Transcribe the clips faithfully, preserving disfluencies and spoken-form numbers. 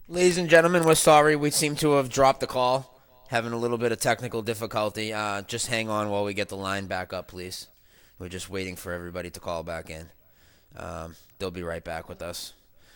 Ladies and gentlemen, we're sorry. We seem to have dropped the call, having a little bit of technical difficulty. Uh, just hang on while we get the line back up, please. We're just waiting for everybody to call back in. Um, they'll be right back with us.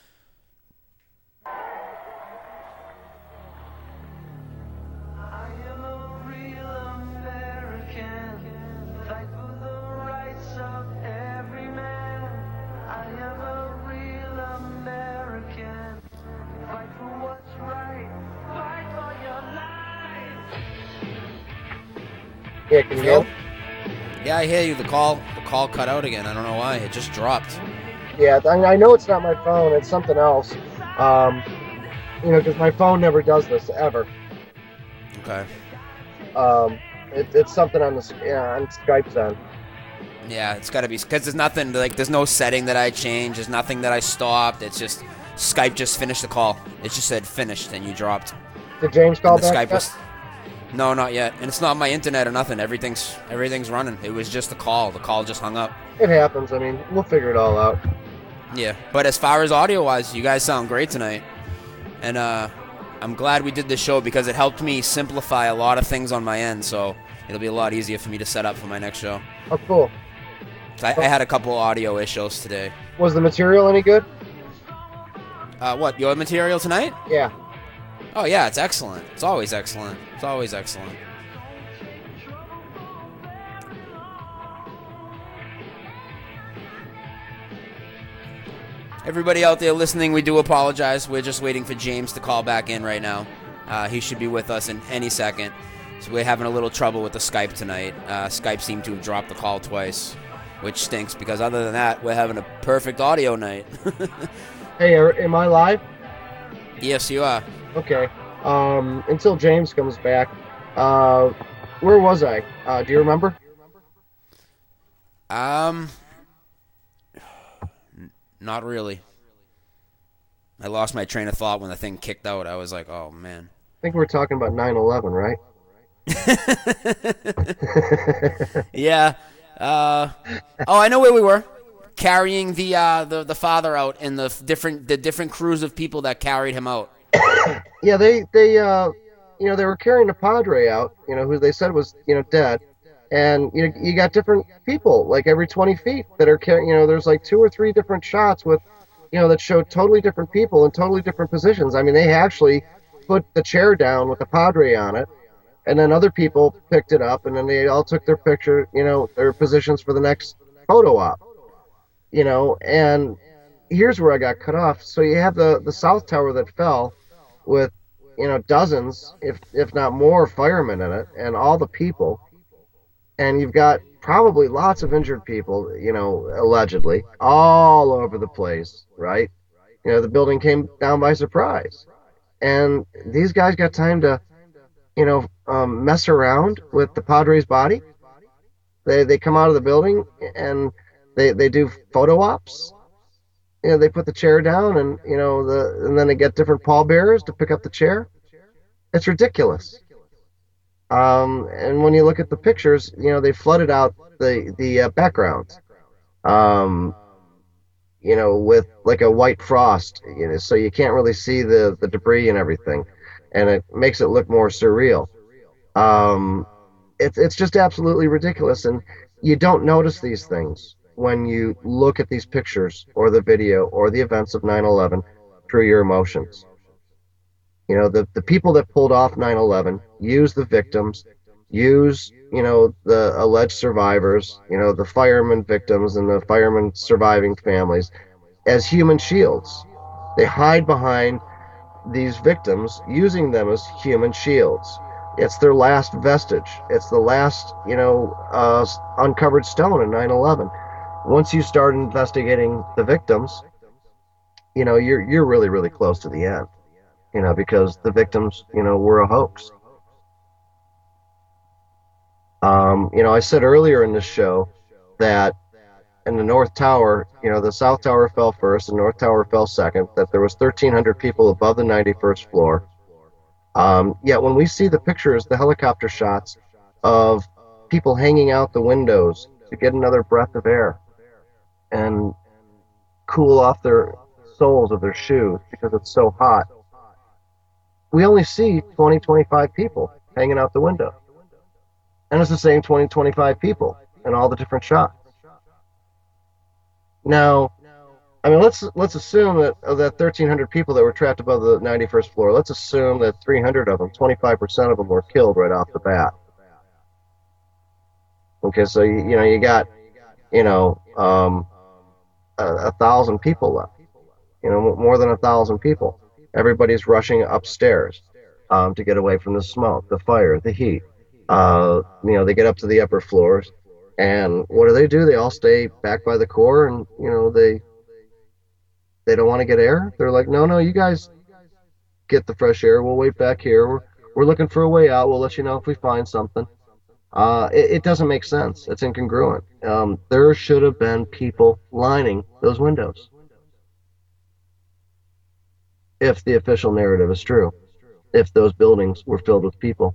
Yeah, can you hear Phil? me? Yeah, I hear you. The call, the call cut out again. I don't know why. It just dropped. Yeah, I, I know it's not my phone. It's something else. Um, you know, because my phone never does this ever. Okay. Um, it, it's something on the yeah, on Skype's end. Yeah, it's got to be because there's nothing like there's no setting that I changed. There's nothing that I stopped. It's just Skype just finished the call. It just said finished and you dropped. Did James And call the back? Skype yet? was no, not yet. And it's not my internet or nothing. Everything's everything's running. It was just the call. The call just hung up. It happens. I mean, we'll figure it all out. Yeah. But as far as audio wise, you guys sound great tonight. And uh, I'm glad we did this show because it helped me simplify a lot of things on my end. So it'll be a lot easier for me to set up for my next show. Oh, cool. So I, I had a couple audio issues today. Was the material any good? Uh, what, your material tonight? Yeah. Oh, yeah, it's excellent. It's always excellent. It's always excellent. Everybody out there listening, we do apologize. We're just waiting for James to call back in right now. Uh, he should be with us in any second. So we're having a little trouble with the Skype tonight. Uh, Skype seemed to have dropped the call twice, which stinks because other than that, we're having a perfect audio night. Hey, are, am I live? Yes, you are. Okay. Um, until James comes back, uh, where was I? Uh, do you remember? Um, not really. I lost my train of thought when the thing kicked out. I was like, oh, man. I think we're talking about nine eleven, right? Yeah. Uh, oh, I know where we were. Carrying the uh, the the father out and the f- different the different crews of people that carried him out. Yeah, they they uh, you know, they were carrying the Padre out, you know, who they said was, you know, dead, and you know, you got different people like every twenty feet that are carrying. You know, there's like two or three different shots with, you know, that showed totally different people in totally different positions. I mean, they actually put the chair down with the Padre on it, and then other people picked it up, and then they all took their picture, you know, their positions for the next photo op. You know, and here's where I got cut off. So you have the the South Tower that fell with, you know, dozens, if if not more, firemen in it, and all the people, and you've got probably lots of injured people, you know, allegedly, all over the place, right? You know, the building came down by surprise, and these guys got time to, you know, um, mess around with the Padres body. They they come out of the building and they they do photo ops. You know, they put the chair down, and you know the and then they get different pallbearers to pick up the chair. It's ridiculous. Um, and when you look at the pictures, you know they flooded out the the uh, backgrounds. Um, you know, with like a white frost, you know, so you can't really see the the debris and everything, and it makes it look more surreal. Um, it's it's just absolutely ridiculous, and you don't notice these things when you look at these pictures or the video or the events of nine eleven through your emotions. You know, the, the people that pulled off nine eleven use the victims, use, you know, the alleged survivors, you know, the firemen victims and the firemen surviving families as human shields. They hide behind these victims, using them as human shields. It's their last vestige. It's the last, you know, uh, uncovered stone in nine eleven. Once you start investigating the victims, you know, you're you're really really close to the end. You know, because the victims, you know, were a hoax. Um, you know, I said earlier in this show that in the North Tower, you know, the South Tower fell first, the North Tower fell second, that there was thirteen hundred people above the ninety-first floor. Um, yet when we see the pictures, the helicopter shots of people hanging out the windows to get another breath of air and cool off their soles of their shoes because it's so hot, we only see twenty, twenty-five people hanging out the window. And it's the same twenty, twenty-five people in all the different shots. Now, I mean, let's let's assume that of that thirteen hundred people that were trapped above the ninety-first floor, let's assume that three hundred of them, twenty-five percent of them were killed right off the bat. Okay, so you, you know, you got, you know, um, a, a thousand people left. You know, more than a thousand people. Everybody's rushing upstairs um, to get away from the smoke, the fire, the heat. Uh, you know, they get up to the upper floors, and what do they do? They all stay back by the core, and you know, they they don't want to get air. They're like, no, no, you guys get the fresh air. We'll wait back here. We're we're looking for a way out. We'll let you know if we find something. Uh, it, it doesn't make sense. It's incongruent. Um, there should have been people lining those windows, if the official narrative is true, if those buildings were filled with people.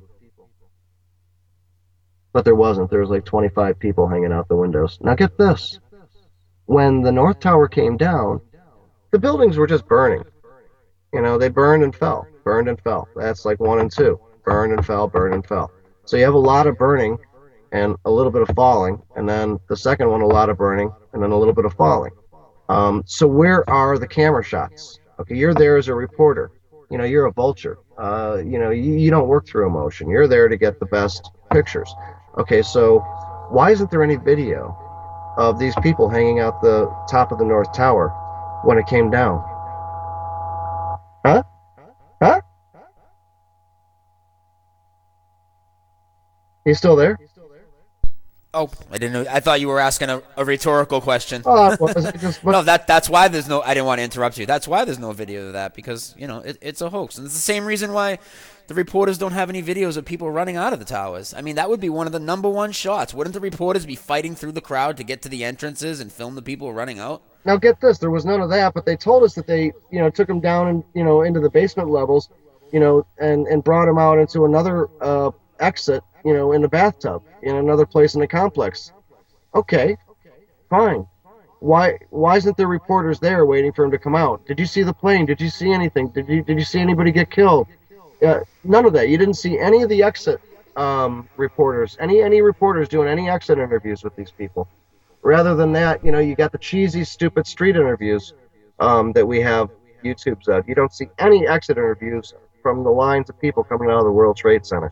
But there wasn't. There was like twenty-five people hanging out the windows. Now get this. When the North Tower came down, the buildings were just burning. You know, they burned and fell, burned and fell. That's like one and two. Burned and fell, burned and fell. So you have a lot of burning and a little bit of falling, and then the second one, a lot of burning, and then a little bit of falling. Um, so where are the camera shots? Okay, you're there as a reporter. You know, you're a vulture. Uh, you know, you, you don't work through emotion. You're there to get the best pictures. Okay, so why isn't there any video of these people hanging out the top of the North Tower when it came down? Huh? Huh? You still there? Oh, I didn't know. I thought you were asking a, a rhetorical question. Oh, well, it just, no, that that's why there's no. I didn't want to interrupt you. That's why there's no video of that, because you know it, it's a hoax, and it's the same reason why the reporters don't have any videos of people running out of the towers. I mean, that would be one of the number one shots. Wouldn't the reporters be fighting through the crowd to get to the entrances and film the people running out? Now get this, there was none of that, but they told us that they, you know, took them down and you know into the basement levels, you know, and and brought them out into another uh, exit, you know, in the bathtub in another place in the complex. Okay, fine. Why why isn't there reporters there waiting for him to come out? Did you see the plane? Did you see anything? Did you did you see anybody get killed? Uh, none of that. You didn't see any of the exit um, reporters, any any reporters doing any exit interviews with these people. Rather than that, you know, you got the cheesy, stupid street interviews um, that we have YouTube's of. You don't see any exit interviews from the lines of people coming out of the World Trade Center.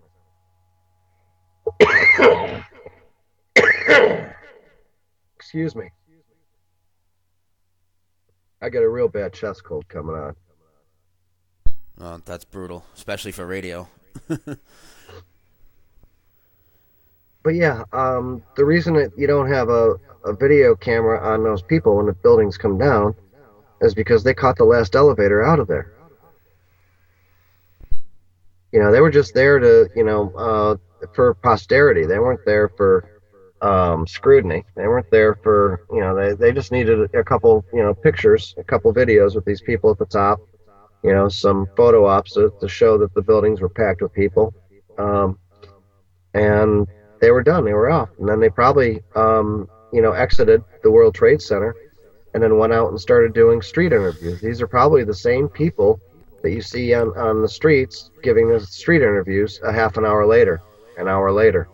Excuse me. I got a real bad chest cold coming on. Oh, that's brutal, especially for radio. But yeah, um, the reason that you don't have a, a video camera on those people when the buildings come down is because they caught the last elevator out of there. You know, they were just there to, you know, uh, for posterity. They weren't there for um, scrutiny. They weren't there for, you know, they, they just needed a couple, you know, pictures, a couple videos with these people at the top, you know, some photo ops to, to show that the buildings were packed with people. Um, and they were done. They were off. And then they probably, um, you know, exited the World Trade Center and then went out and started doing street interviews. These are probably the same people that you see on, on the streets giving the street interviews a half an hour later, an hour later.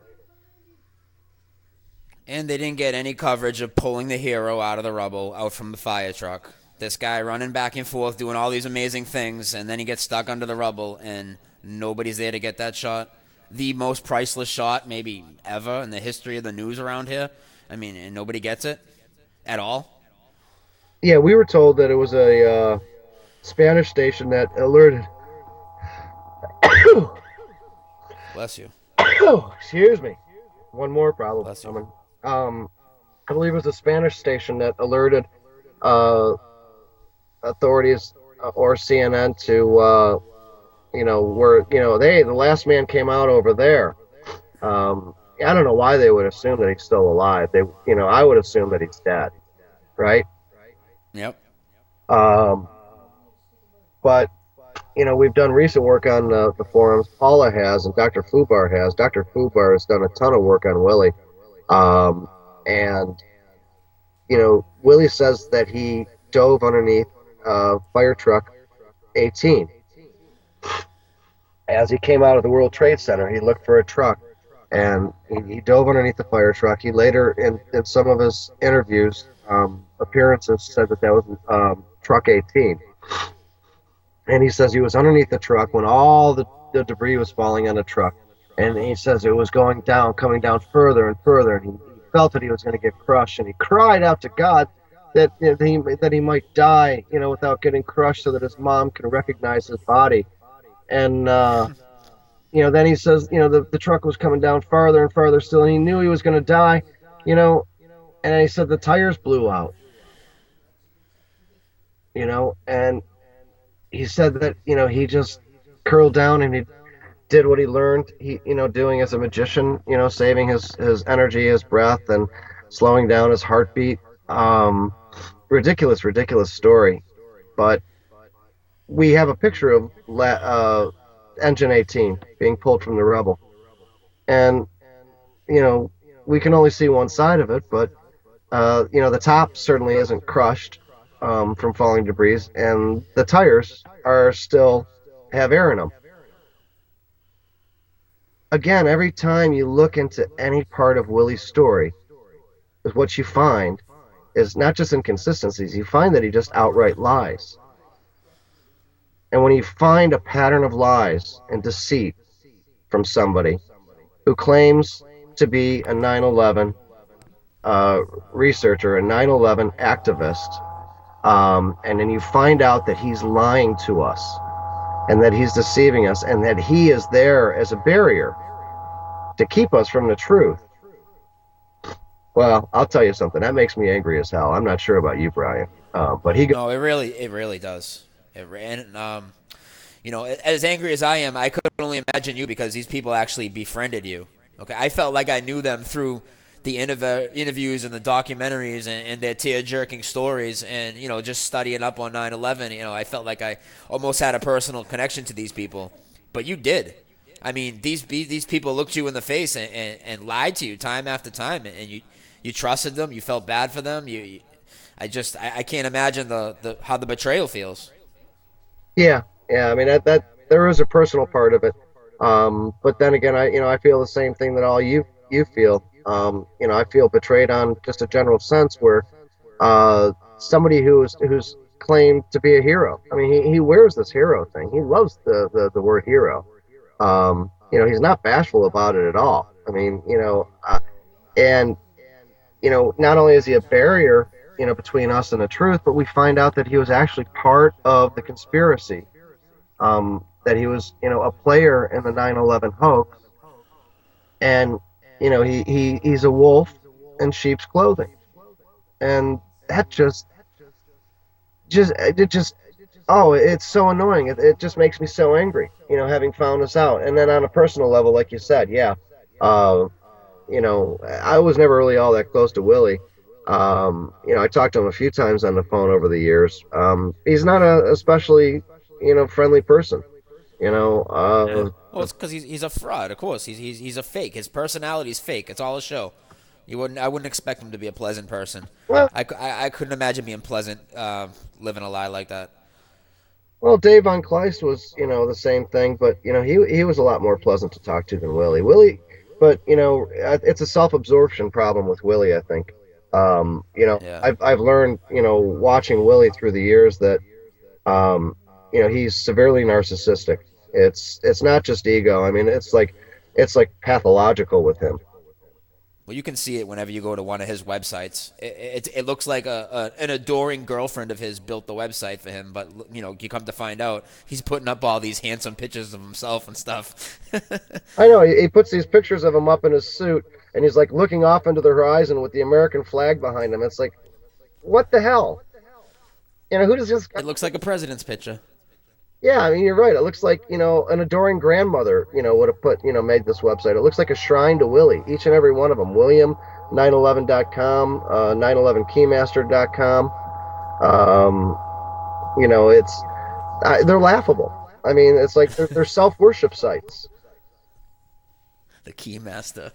And they didn't get any coverage of pulling the hero out of the rubble, out from the fire truck. This guy running back and forth, doing all these amazing things, and then he gets stuck under the rubble, and nobody's there to get that shot. The most priceless shot maybe ever in the history of the news around here. I mean, and nobody gets it at all. Yeah, we were told that it was a uh, Spanish station that alerted. Bless you. Excuse me. One more problem. Bless you. Coming. Um, I believe it was a Spanish station that alerted uh, authorities or C N N to, uh, you know, where, you know, they, the last man came out over there. Um, I don't know why they would assume that he's still alive. They, you know, I would assume that he's dead, right? Yep. Um, but, you know, we've done recent work on the, the forums. Paula has, and Doctor Fubar has. Doctor Fubar has done a ton of work on Willie. Um, and, you know, Willie says that he dove underneath uh, fire truck eighteen. As he came out of the World Trade Center, he looked for a truck, and he, he dove underneath the fire truck. He later, in, in some of his interviews, um, appearances, said that that was um, Truck eighteen. And he says he was underneath the truck when all the, the debris was falling on the truck. And he says it was going down, coming down further and further, and he, he felt that he was going to get crushed. And he cried out to God that, that he that he might die, you know, without getting crushed, so that his mom can recognize his body. And uh, you know, then he says, you know, the, the truck was coming down farther and farther still, and he knew he was going to die, you know, and he said the tires blew out, you know, and he said that, you know, he just curled down and he did what he learned, he, you know, doing as a magician, you know, saving his, his energy, his breath, and slowing down his heartbeat. Um, ridiculous, ridiculous story. But we have a picture of uh, Engine eighteen being pulled from the Rebel. And, you know, we can only see one side of it, but, uh, you know, the top certainly isn't crushed um, from falling debris, and the tires are still have air in them. Again, every time you look into any part of Willie's story, what you find is not just inconsistencies, you find that he just outright lies. And when you find a pattern of lies and deceit from somebody who claims to be a nine eleven uh, researcher, a nine eleven activist, um, and then you find out that he's lying to us and that he's deceiving us and that he is there as a barrier to keep us from the truth. Well, I'll tell you something. That makes me angry as hell. I'm not sure about you, Brian, uh, but he. Go- no, it really, it really does. It and um, you know, as angry as I am, I could only imagine you because these people actually befriended you. Okay, I felt like I knew them through the interv- interviews and the documentaries and, and their tear-jerking stories, and you know, just studying up on nine eleven. You know, I felt like I almost had a personal connection to these people, but you did. I mean, these these people looked you in the face and, and, and lied to you time after time, and you you trusted them. You felt bad for them. You, you I just I, I can't imagine the, the how the betrayal feels. Yeah, yeah. I mean that that there is a personal part of it, um, but then again, I you know I feel the same thing that all you you feel. Um, you know, I feel betrayed on just a general sense where uh, somebody who's who's claimed to be a hero. I mean, he, he wears this hero thing. He loves the the, the word hero. Um, you know, he's not bashful about it at all. I mean, you know, uh, and, you know, not only is he a barrier, you know, between us and the truth, but we find out that he was actually part of the conspiracy, um, that he was, you know, a player in the nine eleven hoax. And, you know, he, he, he's a wolf in sheep's clothing. And that just, just, it just, oh, it's so annoying. It, it just makes me so angry, you know, having found this out. And then on a personal level, like you said, yeah, uh, you know, I was never really all that close to Willie. Um, you know, I talked to him a few times on the phone over the years. Um, he's not a especially, you know, friendly person. You know, uh, well, it's because he's he's a fraud. Of course, he's he's he's a fake. His personality's fake. It's all a show. You wouldn't. I wouldn't expect him to be a pleasant person. Well, I, I, I couldn't imagine being pleasant, uh, living a lie like that. Well, Dave Von Kleist was, you know, the same thing, but you know, he he was a lot more pleasant to talk to than Willie. Willie, but you know, it's a self-absorption problem with Willie, I think. Um, you know, yeah. I've I've learned, you know, watching Willie through the years that, um, you know, he's severely narcissistic. It's it's not just ego. I mean, it's like it's like pathological with him. Well, you can see it whenever you go to one of his websites. It, it, it looks like a, a an adoring girlfriend of his built the website for him, but you know, you come to find out he's putting up all these handsome pictures of himself and stuff. I know he, he puts these pictures of him up in his suit, and he's like looking off into the horizon with the American flag behind him. It's like, what the hell? You know, who does this? It looks like a president's picture. Yeah, I mean, you're right. It looks like, you know, an adoring grandmother, you know, would have put, you know, made this website. It looks like a shrine to Willie, each and every one of them. William, nine eleven dot com, uh, nine eleven keymaster dot com. Um, you know, it's, uh, they're laughable. I mean, it's like they're, they're self-worship sites. The Keymaster.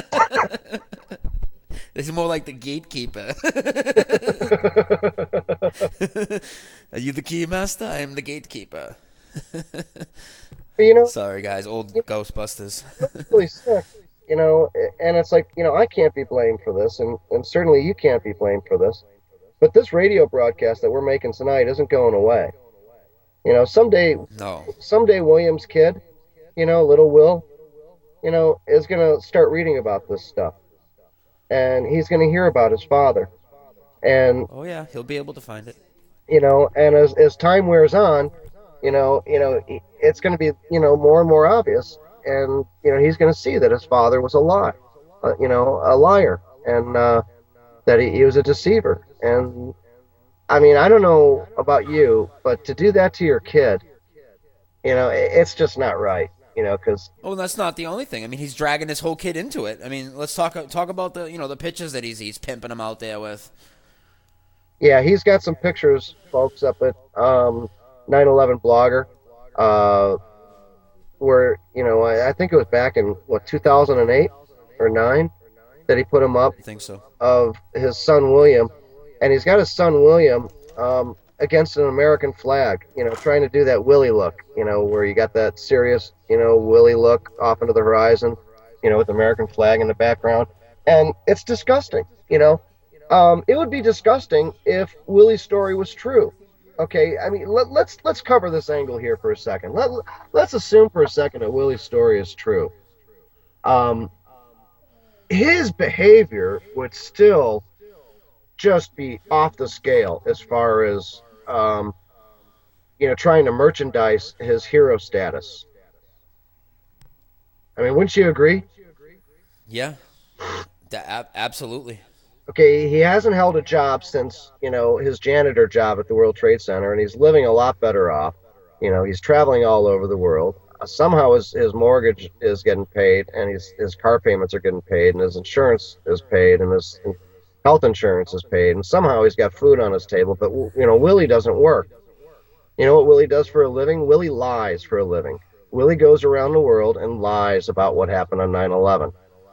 This is more like the gatekeeper. Are you the Keymaster? I am the gatekeeper. But, you know, Sorry, guys. Old you Ghostbusters. know, it's really sick. You know, and it's like, you know, I can't be blamed for this, and, and certainly you can't be blamed for this. But this radio broadcast that we're making tonight isn't going away. You know, someday, No. someday William's kid, you know, little Will, you know, is going to start reading about this stuff. And he's going to hear about his father. And, Oh yeah, he'll be able to find it. you know, and as, as time wears on, you know, you know, it's going to be, you know, more and more obvious. And, you know, he's going to see that his father was a lie, uh, you know, a liar, and uh, that he, he was a deceiver. And, I mean, I don't know about you, but to do that to your kid, you know, it, it's just not right, you know, because, Oh, that's not the only thing. I mean, he's dragging his whole kid into it. I mean, let's talk talk about the you know the pictures that he's he's pimping him out there with. yeah, he's got some pictures, folks, up at um, nine eleven Blogger, uh, where, you know, I, I think it was back in, what, two thousand eight or nine that he put him up, I think so. of his son William, and he's got his son William um, against an American flag, you know, trying to do that Willie look, you know, where you got that serious, you know, Willie look off into the horizon, you know, with the American flag in the background, and it's disgusting, you know. Um, it would be disgusting if Willie's story was true. Okay, I mean, let, let's let's cover this angle here for a second. Let let's assume for a second that Willie's story is true. Um, his behavior would still just be off the scale as far as um, you know, trying to merchandise his hero status. I mean, wouldn't you agree? Yeah, that, ab- absolutely. Okay, he hasn't held a job since, you know, his janitor job at the World Trade Center, and he's living a lot better off. You know, he's traveling all over the world. Uh, somehow his, his mortgage is getting paid, and his, his car payments are getting paid, and his insurance is paid, and his health insurance is paid, and somehow he's got food on his table. But, you know, Willie doesn't work. You know what Willie does for a living? Willie lies for a living. Willie goes around the world and lies about what happened on nine eleven.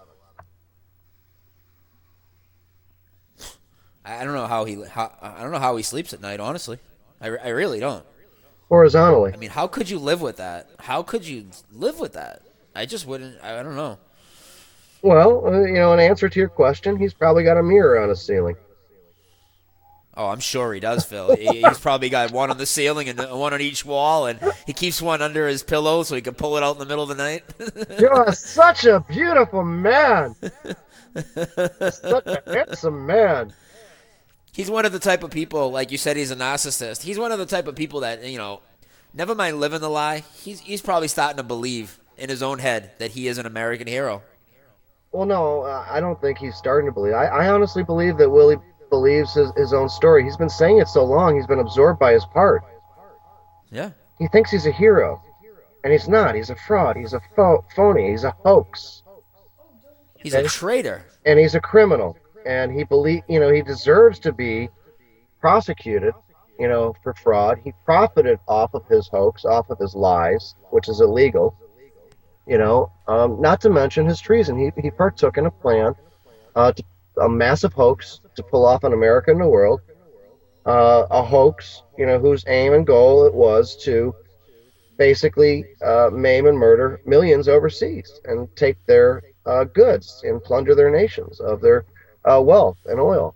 I don't know how he how, I don't know how he sleeps at night. Honestly, I, I really don't. Horizontally. I mean, how could you live with that? How could you live with that? I just wouldn't. I, I don't know. Well, uh, you know, in answer to your question, he's probably got a mirror on his ceiling. Oh, I'm sure he does, Phil. He, he's probably got one on the ceiling and one on each wall, and he keeps one under his pillow so he can pull it out in the middle of the night. You're such a beautiful man. Such a handsome man. He's one of the type of people, like you said, he's a narcissist. He's one of the type of people that, you know, never mind living the lie, he's he's probably starting to believe in his own head that he is an American hero. Well, no, uh, I don't think he's starting to believe. I, I honestly believe that Willie believes his, his own story. He's been saying it so long, he's been absorbed by his part. Yeah. He thinks he's a hero, and he's not. He's a fraud. He's a pho- phony. He's a hoax. He's a traitor. And he's a criminal. And he believe, you know, he deserves to be prosecuted, you know, for fraud. He profited off of his hoax, off of his lies, which is illegal. You know, um, not to mention his treason. He he partook in a plan, uh, to, a massive hoax to pull off an America in the world. Uh, a hoax, you know, whose aim and goal it was to basically uh, maim and murder millions overseas and take their uh, goods and plunder their nations of their Uh, wealth and oil.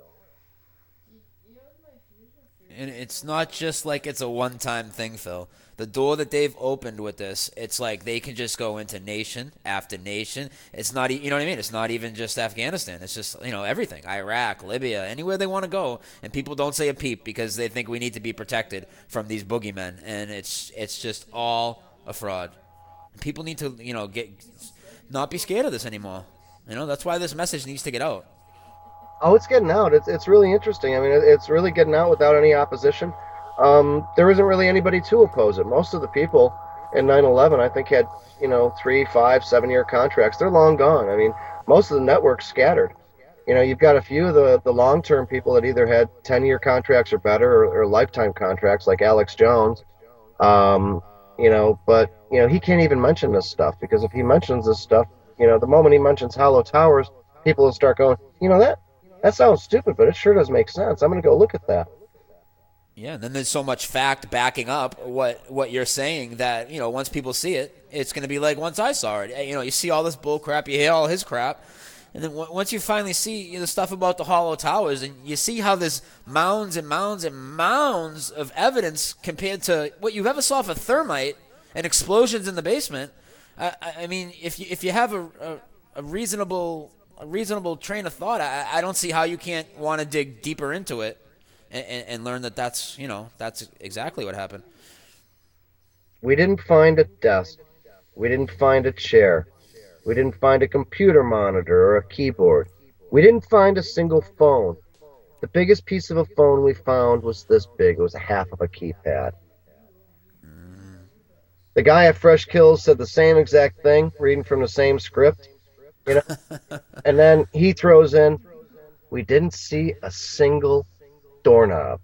And it's not just like it's a one-time thing, Phil. The door that they've opened with this, it's like they can just go into nation after nation. It's not, you know what I mean? It's not even just Afghanistan. It's just, you know, everything. Iraq, Libya, anywhere they want to go, and people don't say a peep because they think we need to be protected from these boogeymen, and it's it's just all a fraud. People need to, you know, get not be scared of this anymore. You know, that's why this message needs to get out. Oh, it's getting out. It's it's really interesting. I mean, it's really getting out without any opposition. Um, there isn't really anybody to oppose it. Most of the people in nine eleven, I think, had, you know, three, five, seven-year contracts. They're long gone. I mean, most of the networks scattered. You know, you've got a few of the, the long-term people that either had ten-year contracts or better, or, or lifetime contracts, like Alex Jones. Um, you know, but, you know, he can't even mention this stuff, because if he mentions this stuff, you know, the moment he mentions Hollow Towers, people will start going, you know, that that sounds stupid, but it sure does make sense. I'm going to go look at that. Yeah, and then there's so much fact backing up what what you're saying that, you know, once people see it, it's going to be like once I saw it. You know, you see all this bull crap, you hear all his crap, and then w- once you finally see the stuff about the Hollow Towers, and you see how there's mounds and mounds and mounds of evidence compared to what you ever saw for thermite and explosions in the basement. I, I mean, if you if you have a, a, a reasonable a reasonable train of thought, I, I don't see how you can't want to dig deeper into it. And, and learn that that's, you know, that's exactly what happened. We didn't find a desk. We didn't find a chair. We didn't find a computer monitor or a keyboard. We didn't find a single phone. The biggest piece of a phone we found was this big. It was a half of a keypad. Mm. The guy at Fresh Kills said the same exact thing, reading from the same script. You know, and then he throws in, we didn't see a single doorknob.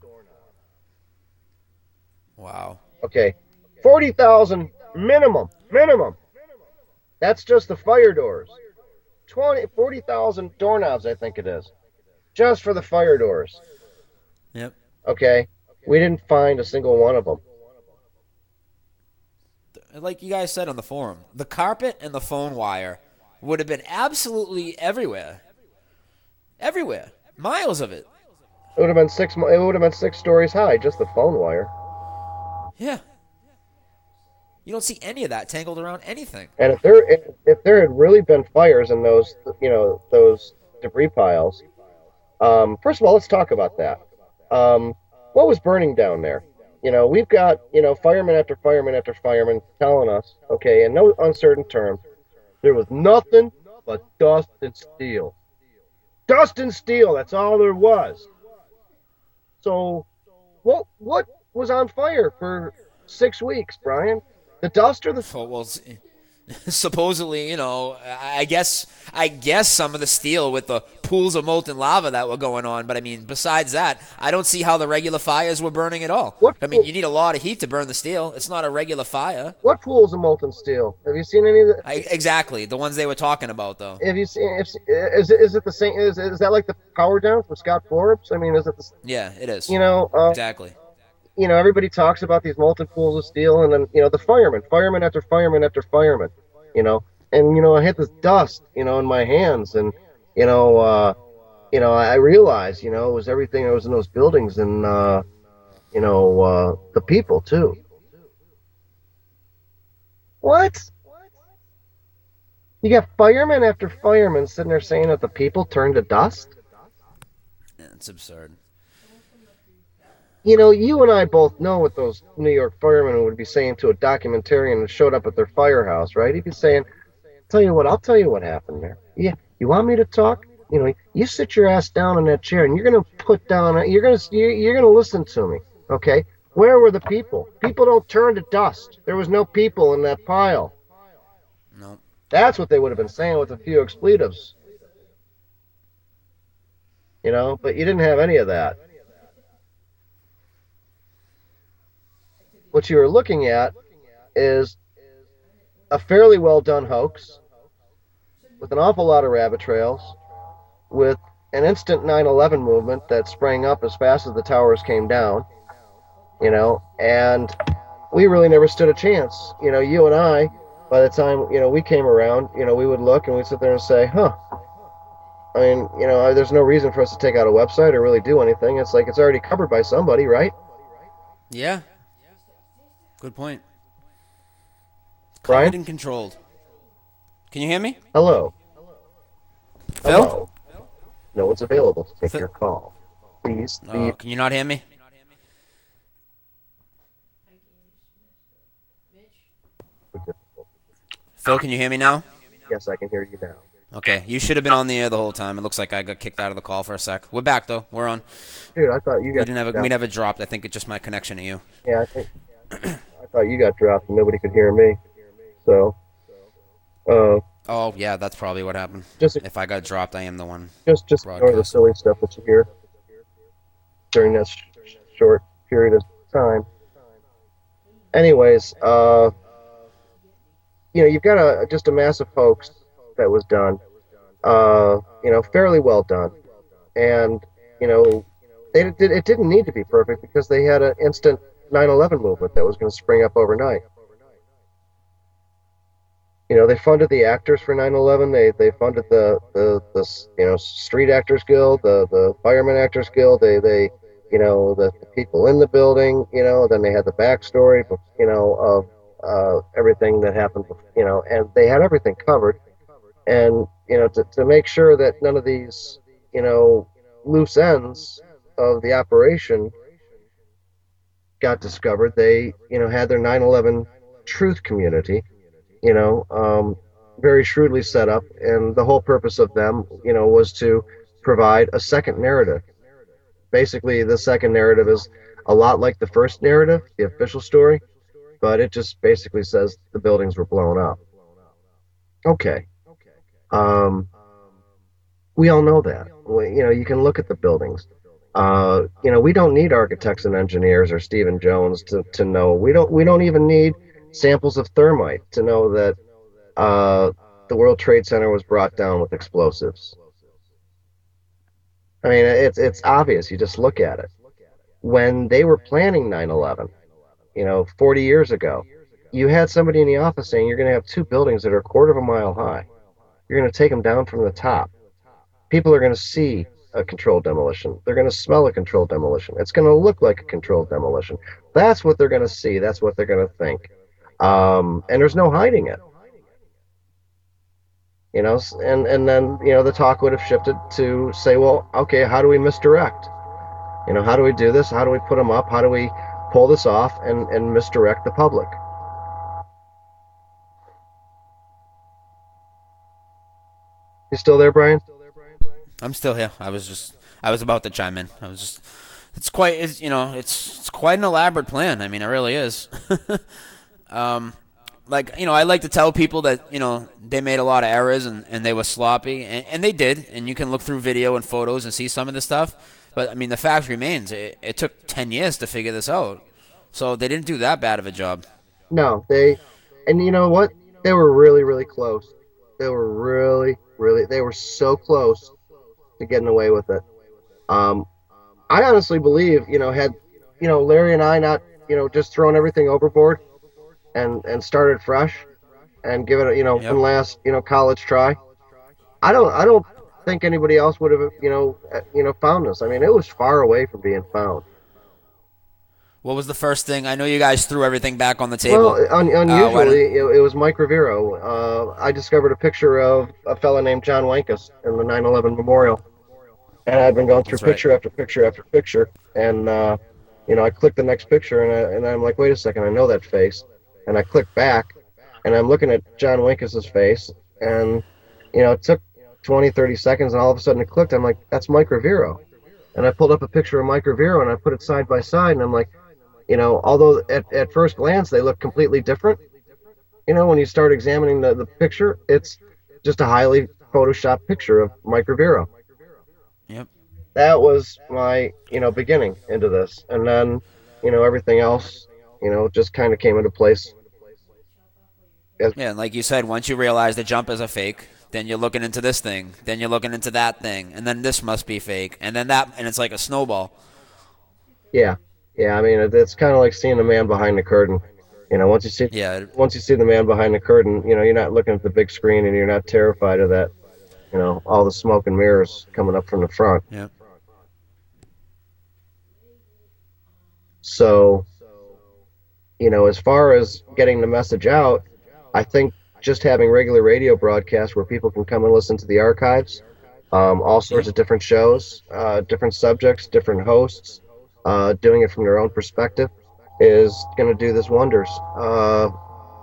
Wow. Okay. forty thousand minimum. Minimum. That's just the fire doors. twenty, forty thousand doorknobs, I think it is. Just for the fire doors. Yep. Okay. We didn't find a single one of them. Like you guys said on the forum, the carpet and the phone wire would have been absolutely everywhere. Everywhere. Miles of it. It would have been six. It would have been six stories high, just the phone wire. Yeah. You don't see any of that tangled around anything. And if there, if, if there had really been fires in those, you know, those debris piles, um, first of all, let's talk about that. Um, what was burning down there? You know, we've got, you know, fireman after fireman after fireman telling us, okay, in no uncertain terms, there was nothing but dust and steel. Dust and steel. That's all there was. So, what what was on fire for six weeks, Brian? The dust or the? Oh, well, supposedly, you know, I guess I guess some of the steel with the pools of molten lava that were going on. But I mean, besides that, I don't see how the regular fires were burning at all. What I mean, you need a lot of heat to burn the steel. It's not a regular fire. What pools of molten steel? Have you seen any of the? I, exactly, the ones they were talking about, though. Have you seen? If, is it is it the same? Is is that like the Power Down from Scott Forbes? I mean, is it the? Yeah, it is. You know, uh, exactly. You know, everybody talks about these molten pools of steel, and then you know the firemen, fireman after fireman after fireman, you know, and you know I hit this dust, you know, in my hands, and you know, uh, you know, I realized, you know, it was everything that was in those buildings, and uh, you know, uh, the people too. What? You got fireman after fireman sitting there saying that the people turned to dust? Yeah, it's absurd. You know, you and I both know what those New York firemen would be saying to a documentarian that showed up at their firehouse, right? He'd be saying, tell you what, I'll tell you what happened there. Yeah, you want me to talk? You know, you sit your ass down in that chair and you're going to put down, you're going to, you're going to listen to me, okay? Where were the people? People don't turn to dust. There was no people in that pile. No. That's what they would have been saying with a few expletives. You know, but you didn't have any of that. What you were looking at is a fairly well done hoax with an awful lot of rabbit trails, with an instant nine eleven movement that sprang up as fast as the towers came down, you know, and we really never stood a chance. You know, you and I, by the time, you know, we came around, you know, we would look and we'd sit there and say, huh, I mean, you know, there's no reason for us to take out a website or really do anything. It's like it's already covered by somebody, right? Yeah. Good point. Brian? Covered and controlled. Can you hear me? Hello. Phil? Hello. No one's available to take Phil? your call. Please Oh, leave. can you not hear me? Phil, can you hear me now? Yes, I can hear you now. Okay, you should have been on the air the whole time. It looks like I got kicked out of the call for a sec. We're back though. We're on. Dude, I thought you We got didn't have a, dropped. we never dropped. I think it's just my connection to you. Yeah, I think I thought you got dropped and nobody could hear me. So, uh, Oh yeah, that's probably what happened. just If I got dropped, I am the one. just just ignore the Broadcast. silly stuff that you hear during this sh- short period of time. Anyways, uh, you know, you've got a just a massive hoax that was done. Uh, you know, fairly well done, and you know, they did it didn't need to be perfect because they had an instant nine eleven movement that was going to spring up overnight. You know, they funded the actors for nine eleven. They they funded the the, the you know Street Actors Guild, the the Firemen Actors Guild. They they you know the, the people in the building. You know, then they had the backstory. You know of uh, everything that happened. You know, and they had everything covered. And you know to to make sure that none of these you know loose ends of the operation got discovered, they you know had their nine eleven truth community. You know, um, very shrewdly set up, and the whole purpose of them, you know, was to provide a second narrative. Basically, the second narrative is a lot like the first narrative, the official story, but it just basically says the buildings were blown up. Okay. Um, we all know that. We, you know, you can look at the buildings. Uh, you know, we don't need architects and engineers or Stephen Jones to, to know. We don't. We don't even need samples of thermite to know that uh, the World Trade Center was brought down with explosives. I mean, it's it's obvious. You just look at it. When they were planning nine eleven, you know, forty years ago, you had somebody in the office saying you're going to have two buildings that are a quarter of a mile high. You're going to take them down from the top. People are going to see a controlled demolition. They're going to smell a controlled demolition. It's going to look like a controlled demolition. That's what they're going to see. That's what they're going to think. Um, and there's no hiding it, you know, and, and then, you know, the talk would have shifted to say, well, okay, how do we misdirect? You know, how do we do this? How do we put them up? How do we pull this off and, and misdirect the public? You still there, Brian? I'm still here. I was just, I was about to chime in. I was just, it's quite, it's, you know, it's, it's quite an elaborate plan. I mean, it really is. Um, like, you know, I like to tell people that, you know, they made a lot of errors and, and they were sloppy, and, and they did, and you can look through video and photos and see some of the stuff, but, I mean, the fact remains, it, it took ten years to figure this out, so they didn't do that bad of a job. No, they, and you know what? They were really, really close. They were really, really, they were so close to getting away with it. Um, I honestly believe, you know, had, you know, Larry and I not, you know, just thrown everything overboard, and and started fresh and give it a, you know Yep. one last you know college try, I don't I don't think anybody else would have you know uh, you know found us. I mean, it was far away from being found. What was the first thing? I know you guys threw everything back on the Well, table. un- Uh, why unusually, don't, it, it was Mike Rivero. Uh, I discovered a picture of a fella named John Wankus in the nine eleven memorial, and I'd been going through that's right. picture after picture after picture, and uh, you know I clicked the next picture, and I, and I'm like, wait a second, I know that face, and I click back, and I'm looking at John Wankus's face, and you know it took twenty, thirty seconds, and all of a sudden it clicked. I'm like, that's Mike Rivero, and I pulled up a picture of Mike Rivero, and I put it side by side, and I'm like, you know, although at, at first glance they look completely different, you know, when you start examining the, the picture, it's just a highly photoshopped picture of Mike Rivero. Yep. That was my, you know, beginning into this. And then, you know, everything else, you know, just kind of came into place. As, Yeah, and like you said, once you realize the jump is a fake, then you're looking into this thing, then you're looking into that thing, and then this must be fake, and then that, and it's like a snowball. yeah. Yeah. I mean, it, it's kind of like seeing the man behind the curtain. You know, once you see, Yeah, once you see the man behind the curtain, you know, you're not looking at the big screen and you're not terrified of that, you know, all the smoke and mirrors coming up from the front. yeah. So, you know, as far as getting the message out, I think just having regular radio broadcasts where people can come and listen to the archives, um, all sorts Yep. of different shows, uh, different subjects, different hosts, uh, doing it from their own perspective, is going to do this wonders. Uh,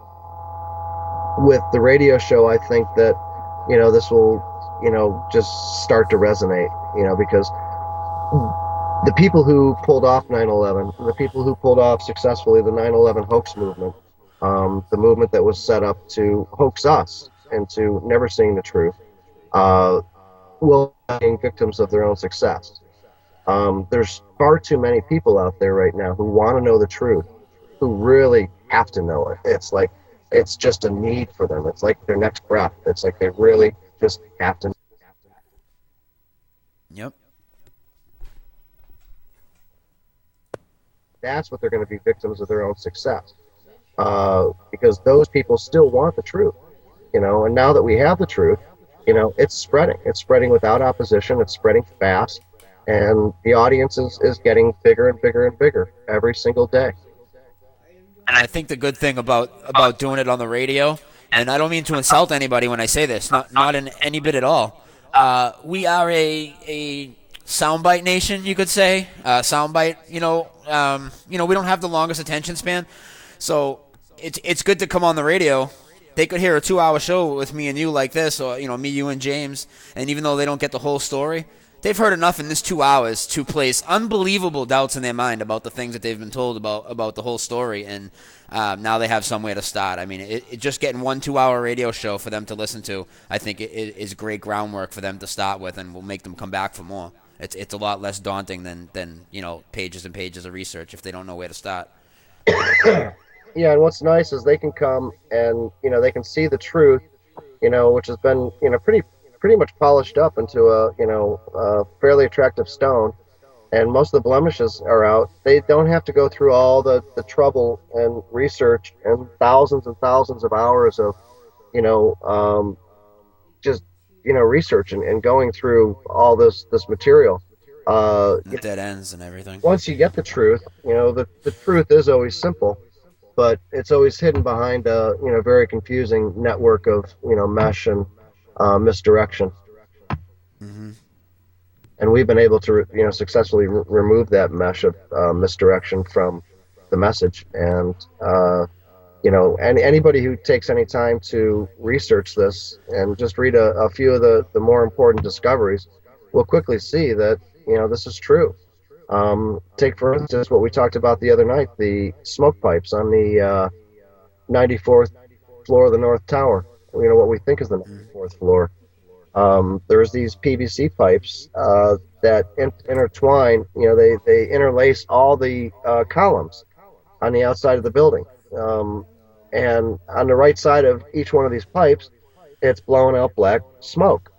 with the radio show, I think that, you know, this will, you know, just start to resonate, you know, because the people who pulled off nine eleven, the people who pulled off successfully the nine eleven hoax movement, um, the movement that was set up to hoax us into never seeing the truth, uh, will be being victims of their own success. Um, there's far too many people out there right now who want to know the truth, who really have to know it. It's like, it's just a need for them. It's like their next breath. It's like they really just have to. Yep. that's what they're going to be victims of their own success. Uh, because those people still want the truth, you know, and now that we have the truth, you know, it's spreading. It's spreading without opposition. It's spreading fast. And the audience is, is getting bigger and bigger and bigger every single day. And I think the good thing about, about doing it on the radio, and I don't mean to insult anybody when I say this, not not in any bit at all. Uh, we are a a soundbite nation, you could say. Uh, soundbite, you know, um, you know, we don't have the longest attention span, so it's it's good to come on the radio. They could hear a two-hour show with me and you like this, or you know, me, you, and James, and even though they don't get the whole story, they've heard enough in this two hours to place unbelievable doubts in their mind about the things that they've been told about about the whole story, and um, now they have somewhere to start. I mean, it, it just getting one two-hour radio show for them to listen to, I think, it, it is great groundwork for them to start with, and will make them come back for more. It's it's a lot less daunting than than you know pages and pages of research if they don't know where to start. Yeah, and what's nice is they can come and you know they can see the truth, you know, which has been you know pretty pretty much polished up into a you know a fairly attractive stone, and most of the blemishes are out. They don't have to go through all the the trouble and research and thousands and thousands of hours of you know um, just you know research and, and going through all this this material. Uh, The dead ends and everything. Once you get the truth, you know the the truth is always simple, but it's always hidden behind a you know very confusing network of you know mesh and uh, misdirection. Mm-hmm. And we've been able to you know successfully re- remove that mesh of uh, misdirection from the message. And uh, you know, and anybody who takes any time to research this and just read a, a few of the the more important discoveries will quickly see that you know this is true. Um, take, for instance, what we talked about the other night, the smoke pipes on the uh, ninety-fourth floor of the North Tower. You know, what we think is the ninety-fourth floor. Um, there's these P V C pipes uh, that in- intertwine, you know, they, they interlace all the uh, columns on the outside of the building. Um, and on the right side of each one of these pipes, it's blowing out black smoke.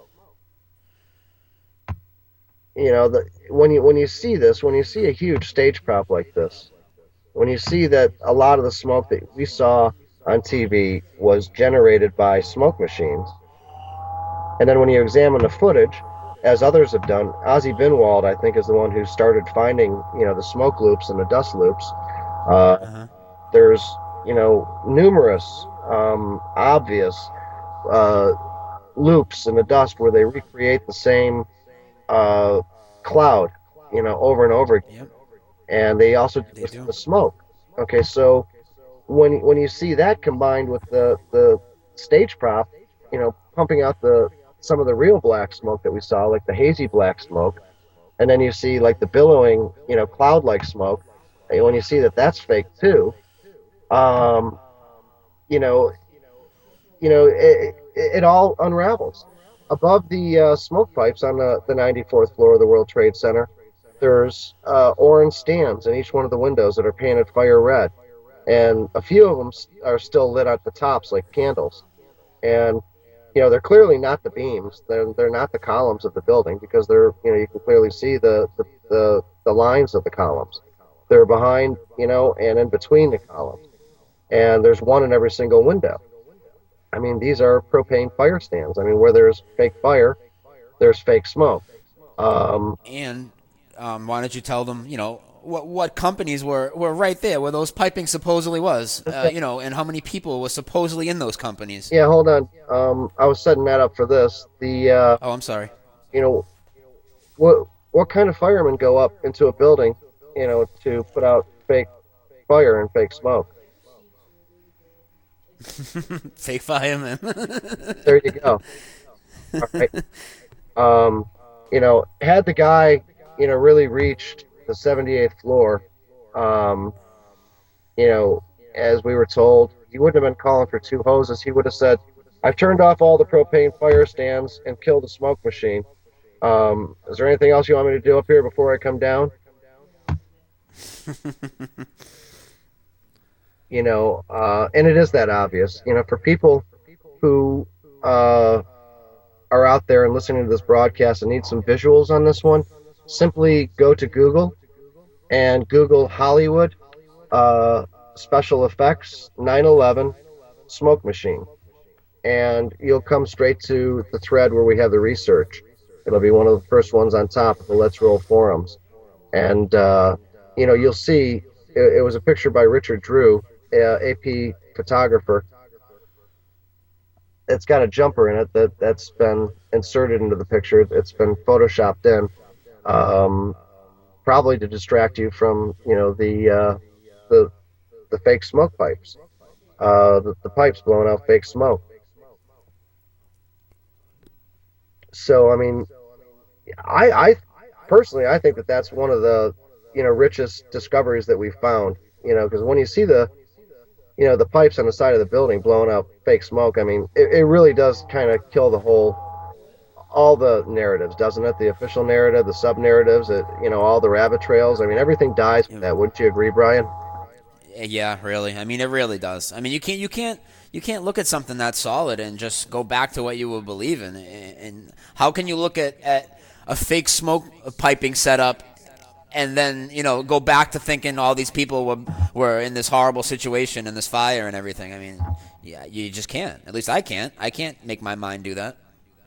You know, the, when you when you see this, when you see a huge stage prop like this, when you see that a lot of the smoke that we saw on T V was generated by smoke machines, and then when you examine the footage, as others have done, Ozzy Binwald, I think, is the one who started finding, you know, the smoke loops and the dust loops. Uh, Uh-huh. there's, you know, numerous um, obvious uh, loops in the dust where they recreate the same uh, cloud, you know, over and over again. Yep. And they also do They this do. with the smoke. Okay, so when when you see that combined with the the stage prop, you know, pumping out the some of the real black smoke that we saw, like the hazy black smoke, and then you see like the billowing, you know, cloud-like smoke, and when you see that that's fake too, um, you know, you know, it, it, it all unravels. Above the uh, smoke pipes on the, the ninety-fourth floor of the World Trade Center, there's uh, orange stands in each one of the windows that are painted fire red, and a few of them are still lit at the tops like candles. And you know they're clearly not the beams; they're they're not the columns of the building, because they're you know you can clearly see the the, the, the lines of the columns. They're behind, you know, and in between the columns, and there's one in every single window. I mean, these are propane fire stands. I mean, where there's fake fire, there's fake smoke. Um, And um, why don't you tell them, you know, what what companies were, were right there where those piping supposedly was, uh, you know, and how many people were supposedly in those companies? yeah, hold on. Um, I was setting that up for this. The uh, Oh, I'm sorry. you know, what what kind of firemen go up into a building, you know, to put out fake fire and fake smoke? Fake fireman. There you go. All right. Um, you know, had the guy, you know, really reached the seventy-eighth floor, um, you know, as we were told, he wouldn't have been calling for two hoses. He would have said, "I've turned off all the propane fire stands and killed the smoke machine. Um, is there anything else you want me to do up here before I come down?" You know, uh, and it is that obvious. You know, for people who uh, are out there and listening to this broadcast and need some visuals on this one, simply go to Google and Google Hollywood uh, special effects nine eleven smoke machine, and you'll come straight to the thread where we have the research. It'll be one of the first ones on top of the Let's Roll forums, and uh, you know you'll see it, it was a picture by Richard Drew, uh, A P photographer. It's got a jumper in it that that's been inserted into the picture. It's been photoshopped in, um, probably to distract you from you know the uh, the the fake smoke pipes, uh, the, the pipes blowing out fake smoke. So I mean, I I personally I think that that's one of the you know richest discoveries that we found. You know, because when you see the you know, the pipes on the side of the building blowing out fake smoke, I mean, it, it really does kind of kill the whole, all the narratives, doesn't it? The official narrative, the sub-narratives, it, you know, all the rabbit trails. I mean, everything dies with that. Wouldn't you agree, Brian? Yeah, really. I mean, it really does. I mean, you can't, you can't, you can't look at something that solid and just go back to what you were believing. And how can you look at, at a fake smoke piping setup and then, you know, go back to thinking all these people were were in this horrible situation and this fire and everything? I mean, yeah, you just can't. At least I can't. I can't make my mind do that.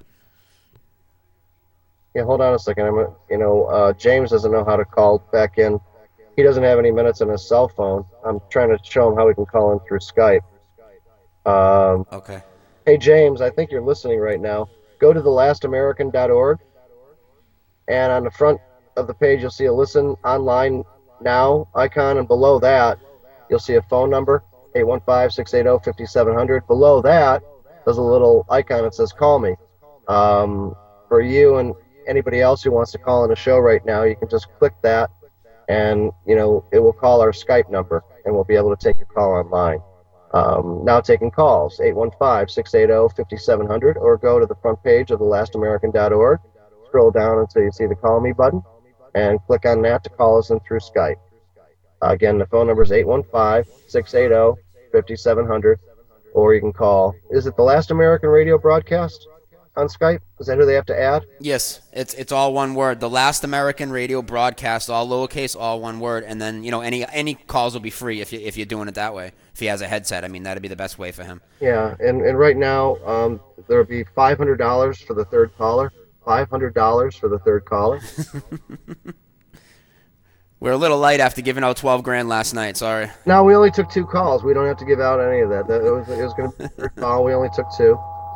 Yeah, hold on a second. I'm, you know, uh, James doesn't know how to call back in. He doesn't have any minutes on his cell phone. I'm trying to show him how we can call in through Skype. Um, okay. Hey, James, I think you're listening right now. Go to the last american dot org, and on the front of the page, you'll see a listen online now icon, and below that, you'll see a phone number, eight one five, six eight zero, five seven zero zero. Below that, there's a little icon that says call me. Um, for you and anybody else who wants to call in a show right now, you can just click that, and you know it will call our Skype number, and we'll be able to take your call online. Um, now taking calls, eight one five, six eight zero, five seven zero zero, or go to the front page of the last american dot org, scroll down until you see the call me button, and click on that to call us in through Skype. Uh, again, the phone number is eight one five, six eight zero, five seven zero zero, or you can call. Is it the Last American Radio Broadcast on Skype? Is that who they have to add? Yes, it's it's all one word. The Last American Radio Broadcast, all lowercase, all one word, and then you know any any calls will be free if you if you're doing it that way. If he has a headset, I mean that'd be the best way for him. Yeah, and and right now um, there'll be five hundred dollars for the third caller. Five hundred dollars for the third caller. We're a little light after giving out twelve grand last night. Sorry. No, we only took two calls. We don't have to give out any of that. That it was it was going to be a third call. We only took two.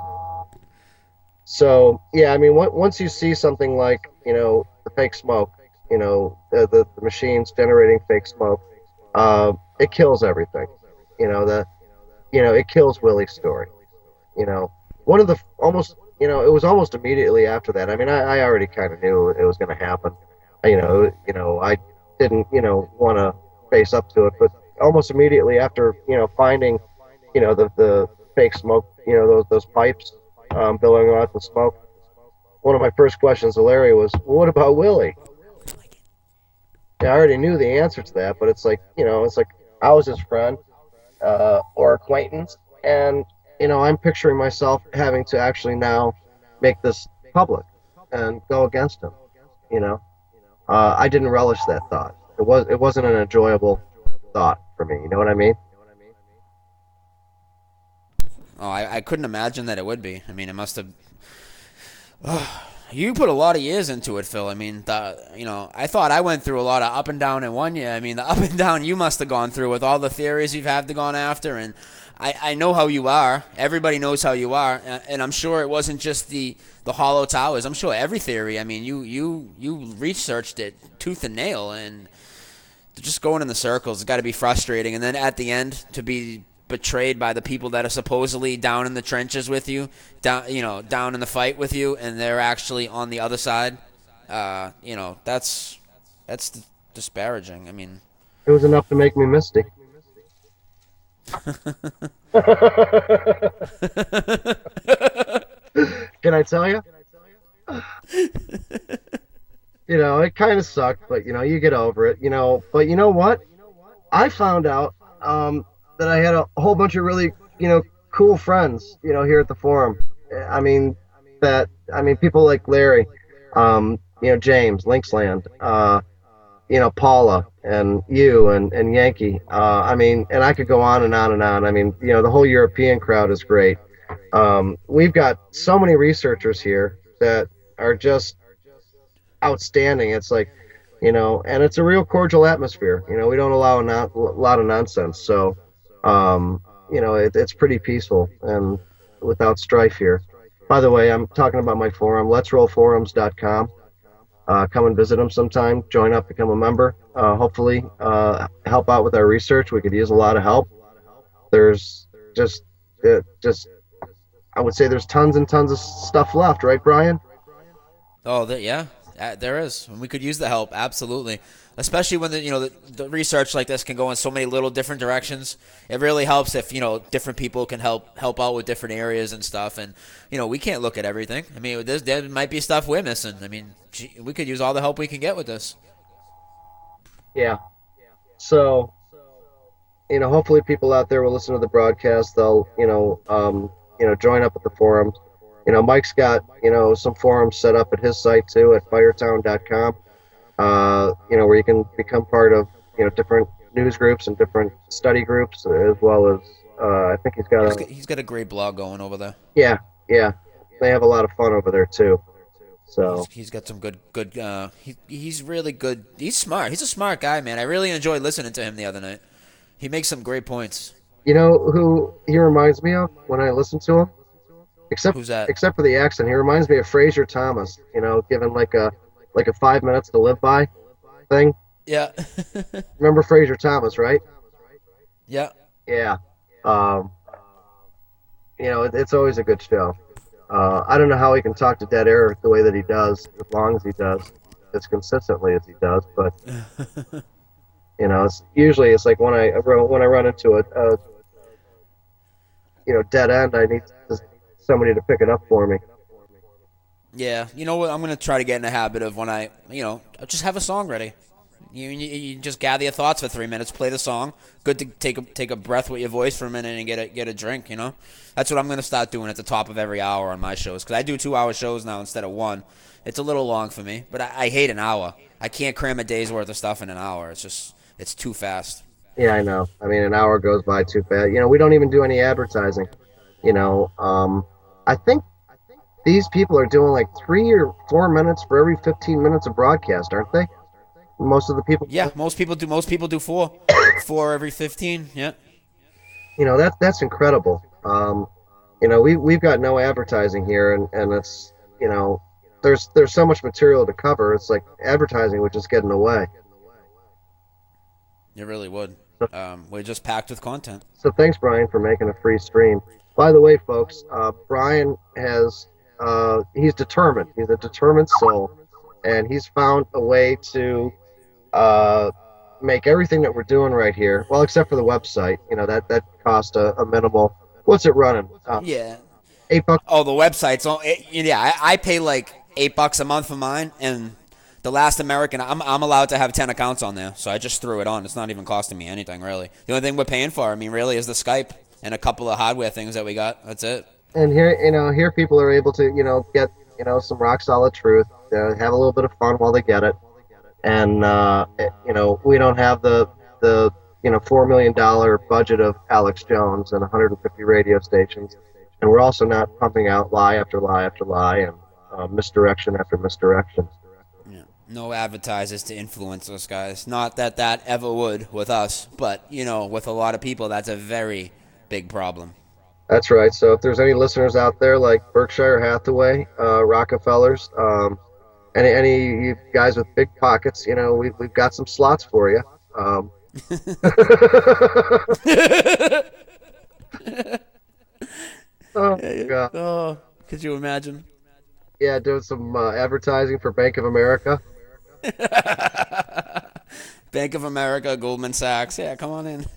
So yeah, I mean, once you see something like you know the fake smoke, you know the the, the machines generating fake smoke, uh, it kills everything. You know the, you know it kills Willie's story. You know one of the almost. You know, it was almost immediately after that. I mean, I, I already kind of knew it was going to happen. You know, you know, I didn't, you know, want to face up to it, but almost immediately after, you know, finding, you know, the, the fake smoke, you know, those those pipes um, billowing out the smoke, one of my first questions to Larry was, well, what about Willie? Yeah, I already knew the answer to that, but it's like, you know, it's like I was his friend uh, or acquaintance, and you know, I'm picturing myself having to actually now make this public and go against him. You know, uh, I didn't relish that thought. It was it wasn't an enjoyable thought for me. You know what I mean? Oh, I, I couldn't imagine that it would be. I mean, it must have. Oh, you put a lot of years into it, Phil. I mean, the, you know, I thought I went through a lot of up and down in one year. I mean, the up and down you must have gone through with all the theories you've had to gone after, and I, I know how you are. Everybody knows how you are, and I'm sure it wasn't just the, the Hollow Towers. I'm sure every theory. I mean, you you you researched it tooth and nail, and just going in the circles, it's got to be frustrating. And then at the end, to be betrayed by the people that are supposedly down in the trenches with you, down you know down in the fight with you, and they're actually on the other side. Uh, you know, that's that's disparaging. I mean, it was enough to make me misty. Can I tell you? You know, it kind of sucked, but you know, you get over it. You know, but you know what? I found out um, that I had a whole bunch of really, you know, cool friends. You know, here at the forum. I mean, that I mean, people like Larry, um, you know, James, Linksland, uh, you know, Paula and you and, and Yankee. Uh, I mean, and I could go on and on and on. I mean, you know, the whole European crowd is great. Um, we've got so many researchers here that are just outstanding. It's like, you know, and it's a real cordial atmosphere. You know, we don't allow a, not, a lot of nonsense. So, um, you know, it, it's pretty peaceful and without strife here. By the way, I'm talking about my forum, lets roll forums dot com. Uh, come and visit them sometime. Join up, become a member. Uh, hopefully, uh, help out with our research. We could use a lot of help. There's just, uh, just, I would say there's tons and tons of stuff left, right, Brian? Oh, the, yeah, uh, there is. We could use the help, absolutely. Especially when the you know the, the research like this can go in so many little different directions. It really helps if you know different people can help help out with different areas and stuff. And you know we can't look at everything. I mean, there's, there might be stuff we're missing. I mean, gee, we could use all the help we can get with this. Yeah. So, you know, hopefully people out there will listen to the broadcast. They'll, you know, um, you know, join up at the forums. You know, Mike's got, you know, some forums set up at his site too at firetown dot com. Uh, you know, where you can become part of, you know, different news groups and different study groups, as well as, uh, I think he's got He's a, got, he's got a great blog going over there. yeah, yeah. They have a lot of fun over there too. So He's, he's got some good, good. Uh, he he's really good. He's smart. He's a smart guy, man. I really enjoyed listening to him the other night. He makes some great points. you know who he reminds me of when I listen to him? Except Who's that? except for the accent, he reminds me of Fraser Thomas. You know, given like a like a five minutes to live by thing. Yeah. Remember Fraser Thomas, right? Yeah. Yeah. Um, you know, it, it's always a good show. Uh, I don't know how he can talk to dead air the way that he does, as long as he does, as consistently as he does. But you know, it's usually it's like when I when I run into a, a you know dead end, I need somebody to pick it up for me. Yeah. You know what? I'm gonna try to get in the habit of when I, you know, just have a song ready. You, you you just gather your thoughts for three minutes, play the song. Good to take a take a breath with your voice for a minute and get a get a drink. You know, that's what I'm gonna start doing at the top of every hour on my shows because I do two hour shows now instead of one. It's a little long for me, but I, I hate an hour. I can't cram a day's worth of stuff in an hour. It's just it's too fast. Yeah, I know. I mean, an hour goes by too fast. You know, we don't even do any advertising. You know, um, I think these people are doing like three or four minutes for every fifteen minutes of broadcast, aren't they? Most of the people. Yeah, most people do. Most people do four, four every fifteen. Yeah. You know that that's incredible. Um, you know, we we've got no advertising here, and, and it's you know, there's there's so much material to cover. It's like advertising would just get in the way. It really would. Um, we're just packed with content. So thanks, Brian, for making a free stream. By the way, folks, uh, Brian has uh, he's determined. He's a determined soul, and he's found a way to. Uh, make everything that we're doing right here, well, except for the website. You know that that cost a, a minimal. What's it running? Uh, Yeah. eight bucks. Oh, the website's all. It, yeah, I, I pay like eight bucks a month for mine, and the Last American, I'm I'm allowed to have ten accounts on there, so I just threw it on. It's not even costing me anything really. The only thing we're paying for, I mean, really, is the Skype and a couple of hardware things that we got. That's it. And here, you know, here people are able to, you know, get, you know, some rock solid truth, uh, have a little bit of fun while they get it. And, uh, you know, we don't have the, the you know, four million dollars budget of Alex Jones and one hundred fifty radio stations. And we're also not pumping out lie after lie after lie and uh, misdirection after misdirection. Yeah. No advertisers to influence us, guys. Not that that ever would with us, but, you know, with a lot of people, that's a very big problem. That's right. So if there's any listeners out there like Berkshire Hathaway, uh, Rockefellers, um, Any any guys with big pockets, you know, we've we've got some slots for you. Um. oh God! Oh, could you imagine? Yeah, doing some uh, advertising for Bank of America. Bank of America, Goldman Sachs. Yeah, come on in.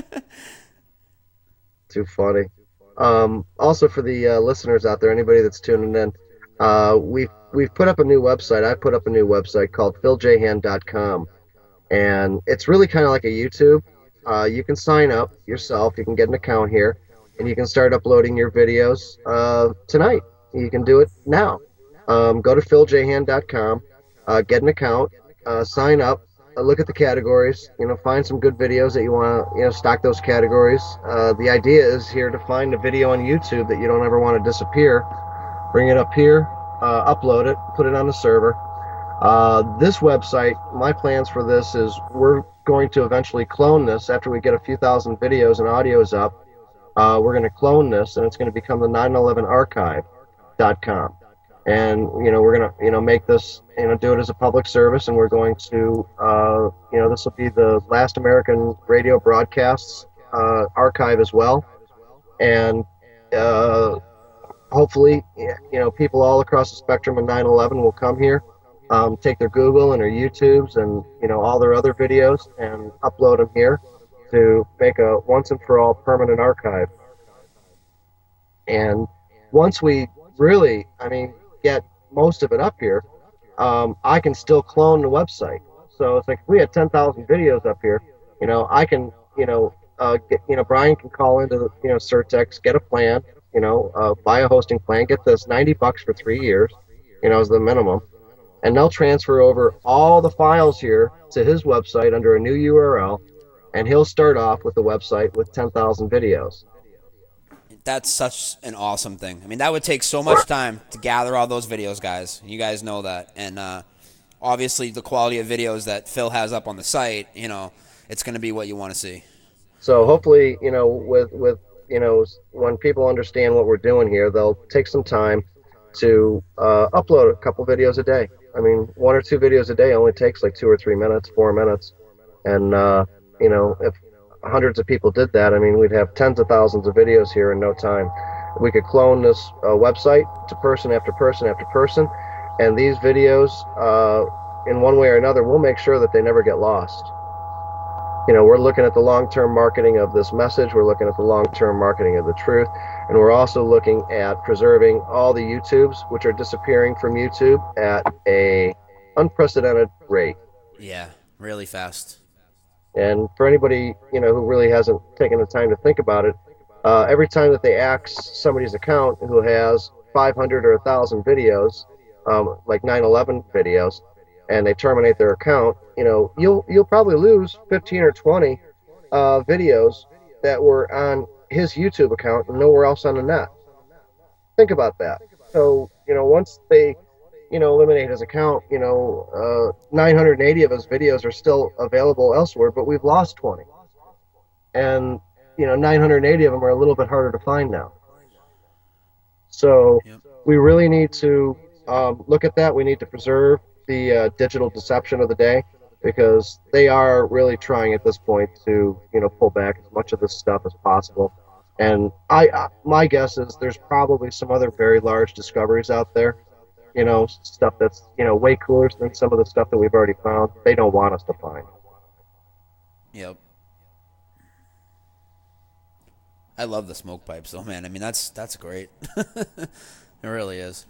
Too funny. Um, also, for the uh, listeners out there, anybody that's tuning in, uh, we've we've put up a new website. I put up a new website called phil j hand dot com, and it's really kind of like a YouTube. Uh, you can sign up yourself. You can get an account here, and you can start uploading your videos uh, tonight. You can do it now. Um, go to phil j hand dot com, uh, get an account, uh, sign up, uh, look at the categories. You know, find some good videos that you want to, you know, stock those categories. Uh, the idea is here to find a video on YouTube that you don't ever want to disappear. Bring it up here, uh, upload it, put it on the server. Uh, this website, my plans for this is we're going to eventually clone this after we get a few thousand videos and audios up. Uh, we're going to clone this, and it's going to become the nine eleven archive dot com. And, you know, we're going to, you know, make this, you know, do it as a public service, and we're going to, uh, you know, this will be the last American radio broadcasts uh, archive as well. And uh, hopefully, you know, people all across the spectrum of nine eleven will come here, um, take their Google and their YouTubes and, you know, all their other videos and upload them here to make a once and for all permanent archive. And once we really, I mean, get most of it up here, um, I can still clone the website. So it's like if we had ten thousand videos up here, you know, I can, you know, uh, get, you know, Brian can call into, the, you know, Certex, get a plan, you know, uh, buy a hosting plan, get this ninety bucks for three years, you know, is the minimum. And they'll transfer over all the files here to his website under a new U R L, and he'll start off with the website with ten thousand videos. That's such an awesome thing. I mean, that would take so much time to gather all those videos, guys. You guys know that. And uh, obviously the quality of videos that Phil has up on the site, you know, it's going to be what you want to see. So hopefully, you know, with, with, you know, when people understand what we're doing here, they'll take some time to uh, upload a couple videos a day. I mean, one or two videos a day only takes like two or three minutes, four minutes. And, uh, you know, if hundreds of people did that, I mean, we'd have tens of thousands of videos here in no time. We could clone this uh, website to person after person after person, and these videos, uh, in one way or another, we'll make sure that they never get lost. You know, we're looking at the long-term marketing of this message, we're looking at the long-term marketing of the truth, and we're also looking at preserving all the YouTubes, which are disappearing from YouTube at a unprecedented rate. Yeah, really fast. And for anybody, you know, who really hasn't taken the time to think about it, uh, every time that they axe somebody's account who has five hundred or one thousand videos, um, like nine eleven videos, and they terminate their account, you know, you'll you'll probably lose fifteen or twenty uh, videos that were on his YouTube account and nowhere else on the net. Think about that. So, you know, once they, you know, eliminate his account, you know, uh, nine hundred eighty of his videos are still available elsewhere, but we've lost twenty. And, you know, nine hundred eighty of them are a little bit harder to find now. So yep. We really need to um, look at that. We need to preserve the uh, digital deception of the day, because they are really trying at this point to, you know, pull back as much of this stuff as possible. And I, uh, my guess is there's probably some other very large discoveries out there, you know, stuff that's, you know, way cooler than some of the stuff that we've already found. They don't want us to find. Yep. I love the smoke pipes, though, man. I mean, that's that's great. It really is.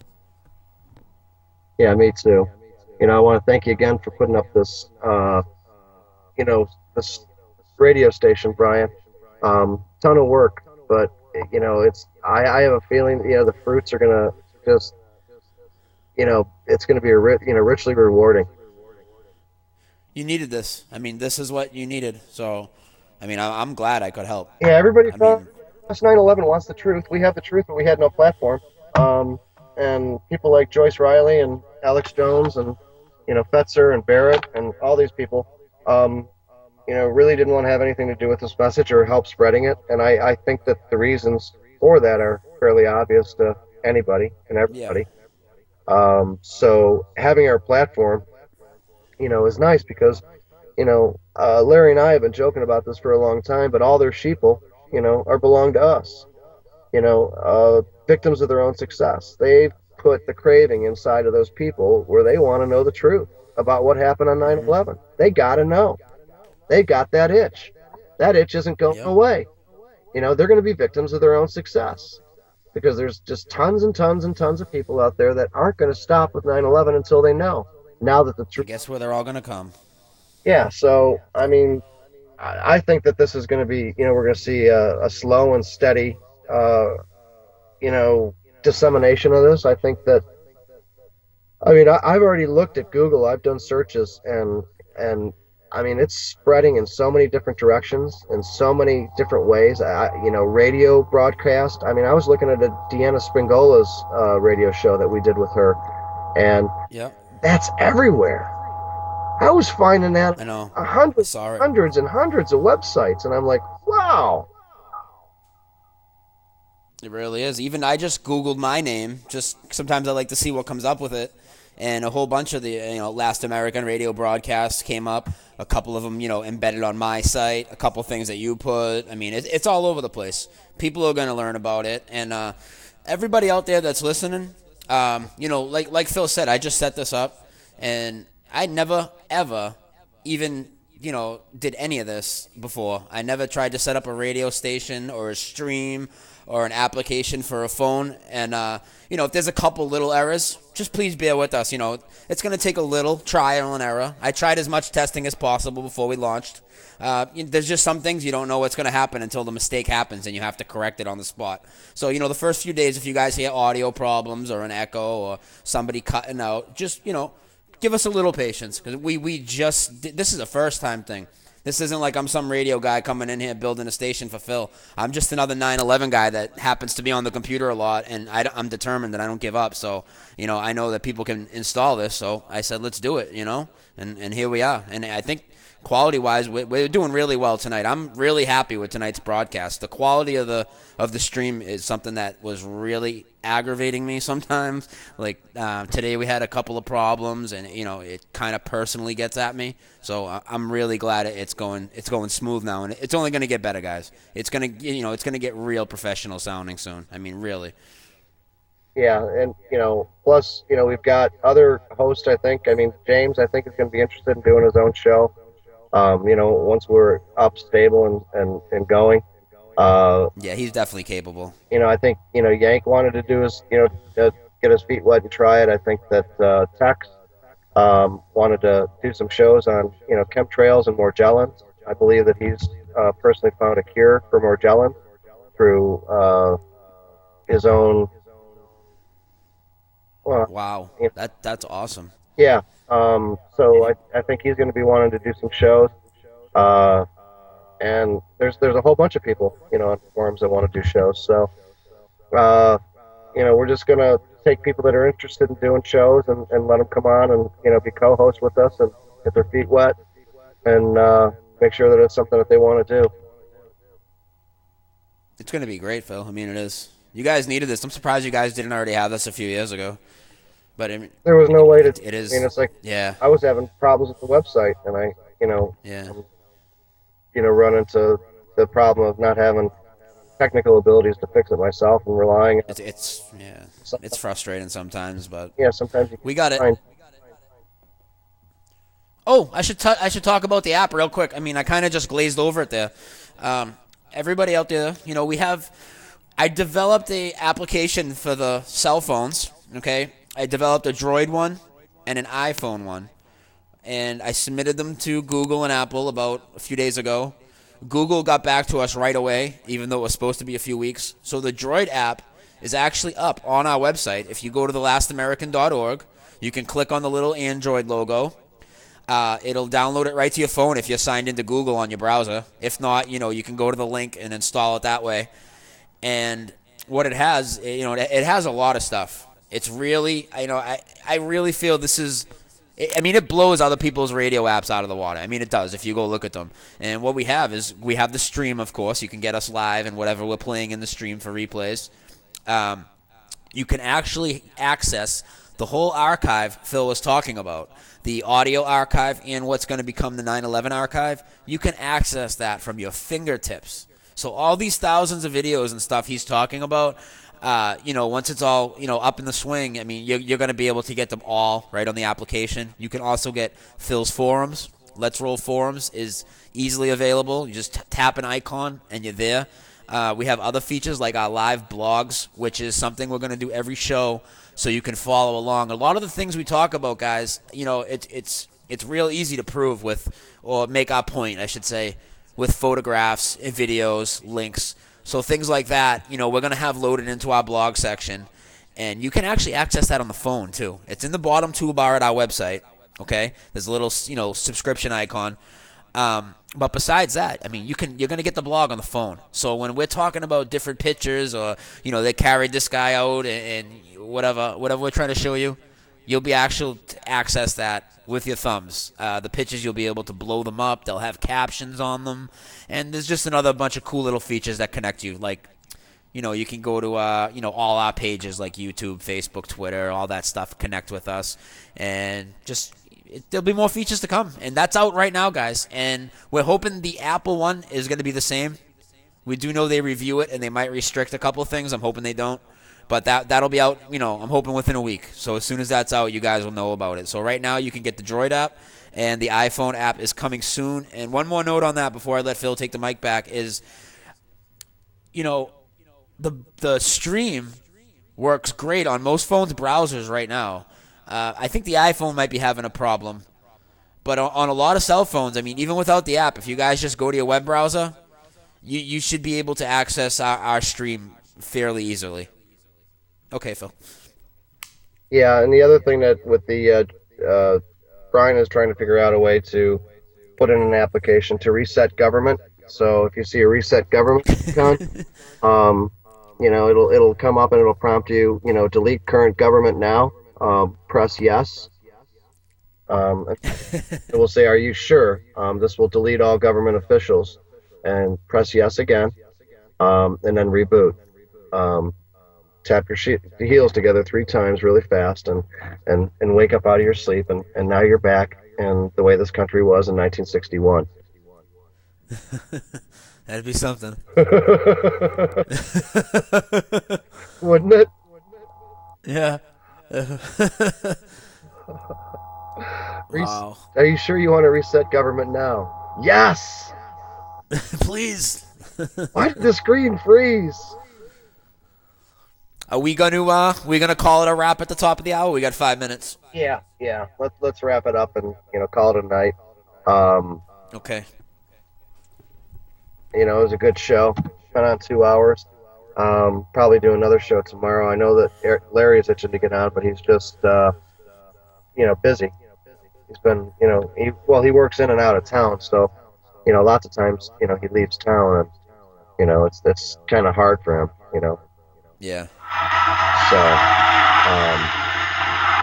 Yeah, me too. You know, I want to thank you again for putting up this, uh, you know, this radio station, Brian. Um, ton of work, but you know, it's I, I have a feeling, you know, the fruits are gonna just, you know, it's gonna be a ri- you know richly rewarding. You needed this. I mean, this is what you needed. So, I mean, I, I'm glad I could help. Yeah, everybody I from mean, nine eleven wants the truth. We have the truth, but we had no platform. Um, and people like Joyce Riley and Alex Jones and, you know, Fetzer and Barrett and all these people, um, you know, really didn't want to have anything to do with this message or help spreading it. And I, I think that the reasons for that are fairly obvious to anybody and everybody. Yeah. Um, so having our platform, you know, is nice because, you know, uh, Larry and I have been joking about this for a long time, but all their sheeple, you know, are belong to us. You know, uh, victims of their own success. They've put the craving inside of those people where they want to know the truth about what happened on nine eleven. Mm-hmm. They got to know. They've got that itch. That itch isn't going yep. away. You know, they're going to be victims of their own success because there's just tons and tons and tons of people out there that aren't going to stop with nine eleven until they know. Now that the truth. Guess where they're all going to come. Yeah. So, I mean, I, I think that this is going to be, you know, we're going to see a, a slow and steady, uh, you know, dissemination of this. I think that, I mean, I, I've already looked at Google. I've done searches, and and I mean, it's spreading in so many different directions, in so many different ways. I, you know, radio broadcast. I mean, I was looking at a Deanna Spingola's uh, radio show that we did with her, and Yep. that's everywhere. I was finding that I know. a I hundred, saw it. hundreds and hundreds of websites, and I'm like, wow. It really is. Even I just Googled my name. Just sometimes I like to see what comes up with it. And a whole bunch of the you know Last American Radio broadcasts came up. A couple of them, you know, embedded on my site. A couple things that you put. I mean, it, it's all over the place. People are going to learn about it. And uh, everybody out there that's listening, um, you know, like like Phil said, I just set this up, and I never ever even you know did any of this before. I never tried to set up a radio station or a stream or an application for a phone. And, uh, you know, if there's a couple little errors, just please bear with us. You know, it's going to take a little trial and error. I tried as much testing as possible before we launched. Uh, you know, there's just some things you don't know what's going to happen until the mistake happens and you have to correct it on the spot. So, you know, the first few days, if you guys hear audio problems or an echo or somebody cutting out, just, you know, give us a little patience because we, we just, this is a first time thing. This isn't like I'm some radio guy coming in here building a station for Phil. I'm just another nine eleven guy that happens to be on the computer a lot, and I, I'm determined that I don't give up. So, you know, I know that people can install this, so I said, let's do it, you know, and, and here we are. And I think quality-wise, we're, we're doing really well tonight. I'm really happy with tonight's broadcast. The quality of the of the stream is something that was really aggravating me sometimes. Like uh, today we had a couple of problems, and you know it kind of personally gets at me. So uh, I'm really glad it's going it's going smooth now, and it's only going to get better, guys. It's gonna you know it's gonna get real professional sounding soon. I mean, really. Yeah, and you know, plus you know we've got other hosts. I think. I mean, James, I think is going to be interested in doing his own show. Um, you know, once we're up, stable, and and, and going. Uh, yeah, he's definitely capable. You know, I think you know Yank wanted to do his you know uh, get his feet wet and try it. I think that uh, Tex um, wanted to do some shows on you know chemtrails and Morgellons. I believe that he's uh, personally found a cure for Morgellons through uh, his own. Well, wow, you know, that that's awesome. Yeah. Um, so I, I think he's going to be wanting to do some shows. Uh, and there's there's a whole bunch of people, you know, on forums that want to do shows. So, uh, you know, we're just going to take people that are interested in doing shows and, and let them come on and, you know, be co-hosts with us and get their feet wet and uh, make sure that it's something that they want to do. It's going to be great, Phil. I mean, it is. You guys needed this. I'm surprised you guys didn't already have this a few years ago. But I mean, there was no way to. It is. I mean, it's like yeah. I was having problems with the website, and I, you know, yeah. um, you know, run into the problem of not having technical abilities to fix it myself and relying. It's, it's yeah. It's frustrating sometimes, but yeah, sometimes you we got it. Find. Oh, I should t- I should talk about the app real quick. I mean, I kind of just glazed over it there. Um, everybody out there, you know, we have. I developed a application for the cell phones. Okay. I developed a Droid one and an iPhone one, and I submitted them to Google and Apple about a few days ago. Google got back to us right away, even though it was supposed to be a few weeks. So the Droid app is actually up on our website. If you go to the last american dot org, you can click on the little Android logo. Uh, it'll download it right to your phone if you're signed into Google on your browser. If not, you know, you can go to the link and install it that way. And what it has, you know, it has a lot of stuff. It's really, you know, I, I really feel this is, I mean, it blows other people's radio apps out of the water. I mean, it does if you go look at them. And what we have is we have the stream, of course. You can get us live and whatever we're playing in the stream for replays. Um, you can actually access the whole archive Phil was talking about, the audio archive and what's going to become the nine eleven archive. You can access that from your fingertips. So all these thousands of videos and stuff he's talking about, Uh, you know, once it's all, you know, up in the swing, I mean, you're, you're going to be able to get them all right on the application. You can also get Phil's forums. Let's Roll Forums is easily available. You just t- tap an icon and you're there. Uh, we have other features like our live blogs, which is something we're going to do every show so you can follow along. A lot of the things we talk about, guys, you know, it, it's it's real easy to prove with, or make our point, I should say, with photographs, videos, links. So things like that, you know, we're going to have loaded into our blog section. And you can actually access that on the phone, too. It's in the bottom toolbar at our website. Okay, there's a little you know subscription icon. Um, but besides that, I mean, you can you're gonna get the blog on the phone. So when we're talking about different pictures, or you know they carried this guy out and, and whatever whatever we're trying to show you, you'll be able to access that with your thumbs. Uh, the pictures, you'll be able to blow them up. They'll have captions on them, and there's just another bunch of cool little features that connect you. Like, you know, you can go to uh, you know all our pages like YouTube, Facebook, Twitter, all that stuff. Connect with us, and just it, there'll be more features to come, and that's out right now, guys. And we're hoping the Apple one is going to be the same. We do know they review it, and they might restrict a couple of things. I'm hoping they don't. But that, that'll be out, you know, I'm hoping within a week. So as soon as that's out, you guys will know about it. So right now you can get the Droid app, and the iPhone app is coming soon. And one more note on that before I let Phil take the mic back is, you know, the the stream works great on most phones' browsers right now. Uh, I think the iPhone might be having a problem. But on, on a lot of cell phones, I mean, even without the app, if you guys just go to your web browser, you, you should be able to access our, our stream fairly easily. Okay, Phil. Yeah, and the other thing that with the uh, uh, Brian is trying to figure out a way to put in an application to reset government. So if you see a reset government icon, um, you know it'll it'll come up and it'll prompt you, you know, delete current government now. Uh, press yes. Um, it will say, "Are you sure?" Um, this will delete all government officials, and press yes again, um, and then reboot. Um, tap your she- heels together three times really fast and, and, and wake up out of your sleep, and, and now you're back in the way this country was in nineteen sixty-one. That'd be something. Wouldn't it? Yeah. Wow. Are you sure you want to reset government now? Yes! Please. Why did the screen freeze? Are we gonna uh we gonna call it a wrap at the top of the hour? We got five minutes. Yeah, yeah. Let's let's wrap it up and, you know, call it a night. Um, okay. You know, it was a good show. Went on two hours. Um, probably do another show tomorrow. I know that Larry is itching to get on, but he's just uh, you know, busy. He's been, you know, he well he works in and out of town, so you know, lots of times, you know, he leaves town, and you know, it's it's kind of hard for him, you know. Yeah. So, um,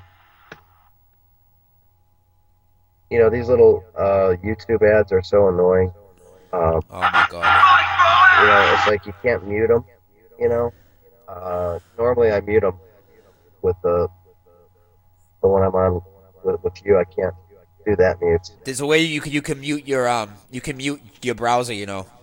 you know, these little uh, YouTube ads are so annoying. Um, oh my god. You know, it's like you can't mute them. You know, uh, normally I mute them with the the one I'm on with, with you. I can't do that mute. There's a way you can you can mute your um you can mute your browser. You know.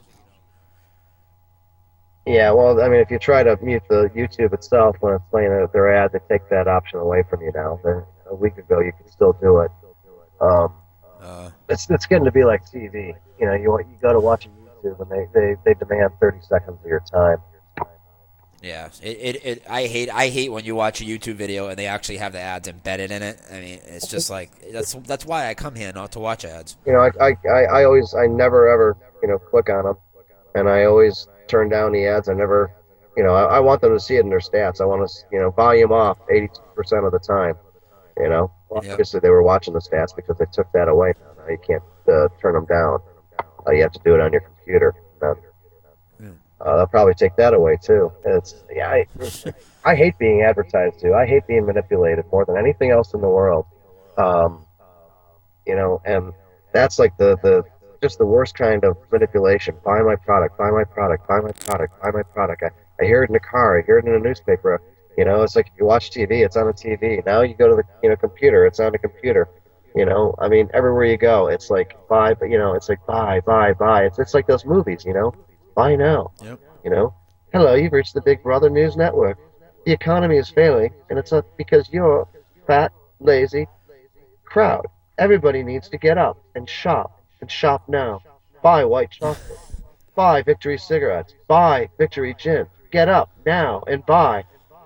Yeah, well, I mean, if you try to mute the YouTube itself when it's playing their ad, they take that option away from you now. Then a week ago, you could still do it. Um, uh, it's it's getting to be like T V. You know, you you go to watch YouTube and they, they, they demand thirty seconds of your time. Yeah, it, it, it I hate I hate when you watch a YouTube video and they actually have the ads embedded in it. I mean, it's just like that's that's why I come here, not to watch ads. You know, I I, I always I never ever you know click on them, and I always turn down the ads. I never, you know, I, I want them to see it in their stats. I want to, you know, volume off eighty-two percent of the time. You know, well, yep. Obviously they were watching the stats because they took that away. Now you can't uh, turn them down. Uh, you have to do it on your computer. Uh, uh, they'll probably take that away too. It's yeah, I, I hate being advertised to. I hate being manipulated more than anything else in the world. Um, you know, and that's like the the. just the worst kind of manipulation. Buy my product, buy my product, buy my product, buy my product. I, I hear it in the car, I hear it in a newspaper. You know, it's like if you watch T V, it's on the T V. Now you go to the you know computer, it's on the computer. You know, I mean, everywhere you go, it's like buy, but you know, it's like buy, buy, buy. It's it's like those movies, you know, buy now. Yep. You know, hello, you've reached the Big Brother News Network. The economy is failing, and it's not because you're fat, lazy crowd. Everybody needs to get up and shop. And shop now. Buy white chocolate. Buy Victory cigarettes. Buy Victory gin. Get up now and buy.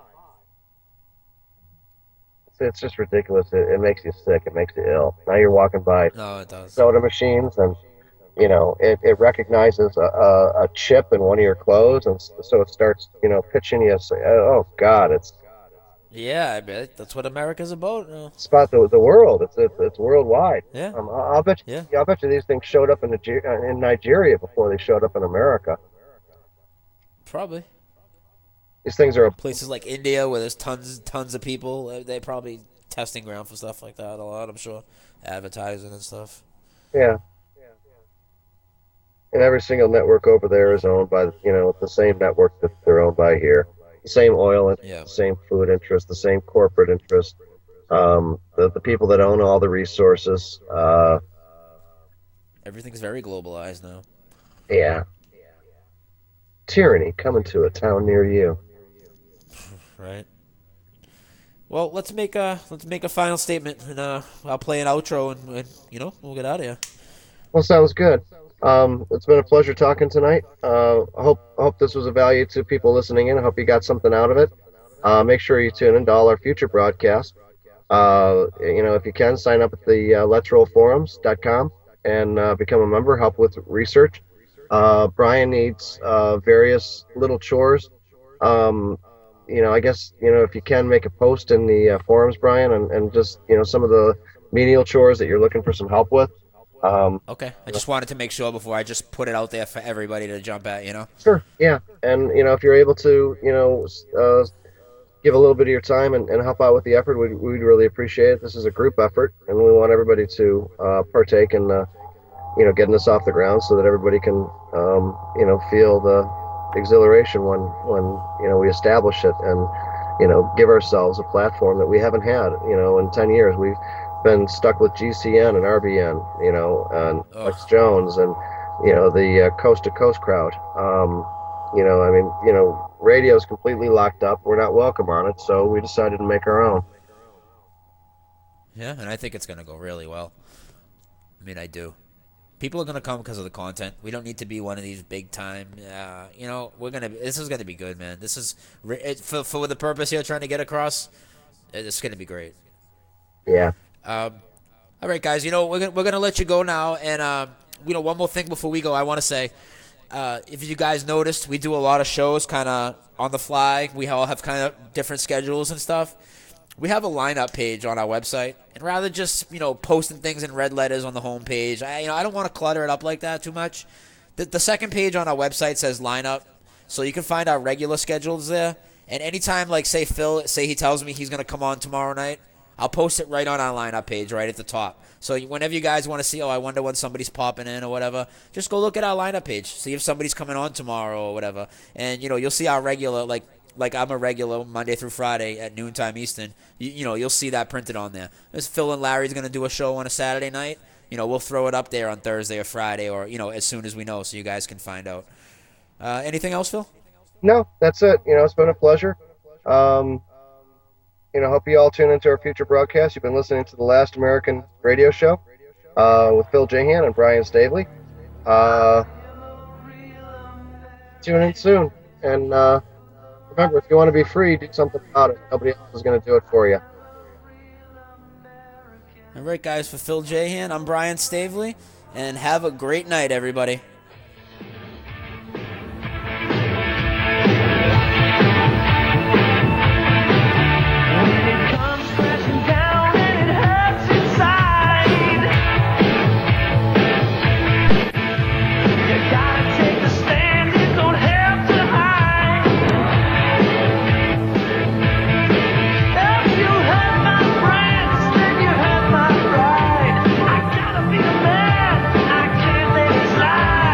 It's, it's just ridiculous. It, it makes you sick. It makes you ill. Now you're walking by no, it does. soda machines, and you know it, it recognizes a, a, a chip in one of your clothes, and so it starts you know pitching you. Say, oh God, it's Yeah, I bet that's what America's about. Uh, It's about the the world. It's it's, it's worldwide. yeah, Um, I- I'll bet yeah, you, I'll bet you these things showed up in Nigeria, in Nigeria before they showed up in America. probably. These things are, Places like India where there's tons tons of people, uh, they probably testing ground for stuff like that a lot. I'm sure, advertising and stuff. yeah. And every single network over there is owned by, you know, the same network that they're owned by here. The same oil interest, Yeah, the same food interest, the same corporate interest. Um, the the people that own all the resources. Uh, everything's very globalized now. yeah. Tyranny coming to a town near you. Right. Well, let's make a let's make a final statement, and uh, I'll play an outro, and, and you know we'll get out of here. Well, sounds good. Um, it's been a pleasure talking tonight. Uh, I hope I hope this was of value to people listening in. I hope you got something out of it. Uh, make sure you tune in to all our future broadcasts. Uh, you know, if you can, sign up at the uh, lets roll forums dot com and uh, become a member. Help with research. Uh, Brian needs uh, various little chores. Um, you know, I guess you know if you can make a post in the uh, forums, Brian, and, and just you know some of the menial chores that you're looking for some help with. Um, Okay. I just wanted to make sure before I just put it out there for everybody to jump at. You know. Sure. Yeah. And, you know, if you're able to, you know, uh, give a little bit of your time and, and help out with the effort, we'd, we'd really appreciate it. This is a group effort, and we want everybody to uh, partake in, uh, you know, getting this off the ground so that everybody can, um, you know, feel the exhilaration when, when, you know, we establish it and, you know, give ourselves a platform that we haven't had, you know, in ten years. We've been stuck with G C N and R B N, you know, and Ugh. Lex Jones and, you know, the uh, coast to coast crowd. Um, you know, I mean, you know, radio's completely locked up. We're not welcome on it, so we decided to make our own. Yeah, and I think it's gonna go really well. I mean, I do. People are gonna come because of the content. We don't need to be one of these big time. Uh, you know, we're gonna. This is gonna be good, man. This is it, for for the purpose here, trying to get across. It's gonna be great. Yeah. Um, all right, guys. You know, we're gonna we're gonna let you go now, and uh, you know, one more thing before we go, I want to say, uh, if you guys noticed, we do a lot of shows kind of on the fly. We all have kind of different schedules and stuff. We have a lineup page on our website, and rather just you know posting things in red letters on the home page, I you know I don't want to clutter it up like that too much. The, the second page on our website says lineup, so you can find our regular schedules there. And anytime, like say Phil, say he tells me he's gonna come on tomorrow night, I'll post it right on our lineup page, right at the top. So whenever you guys want to see, oh, I wonder when somebody's popping in or whatever, just go look at our lineup page, see if somebody's coming on tomorrow or whatever, and you know you'll see our regular like. Like I'm a regular Monday through Friday at noontime Eastern. You, you know, you'll see that printed on there. As Phil and Larry's going to do a show on a Saturday night, you know, we'll throw it up there on Thursday or Friday or, you know, as soon as we know so you guys can find out. Uh, anything else, Phil? No, that's it. You know, it's been a pleasure. Um, you know, hope you all tune into our future broadcast. You've been listening to the Last American Radio Show uh, with Phil Jahan and Brian Stavely. Uh, tune in soon. And, uh, remember, if you want to be free, do something about it. Nobody else is going to do it for you. All right, guys, for Phil Jahan, I'm Brian Stavely, and have a great night, everybody. I gotta be a man, I can't let it slide.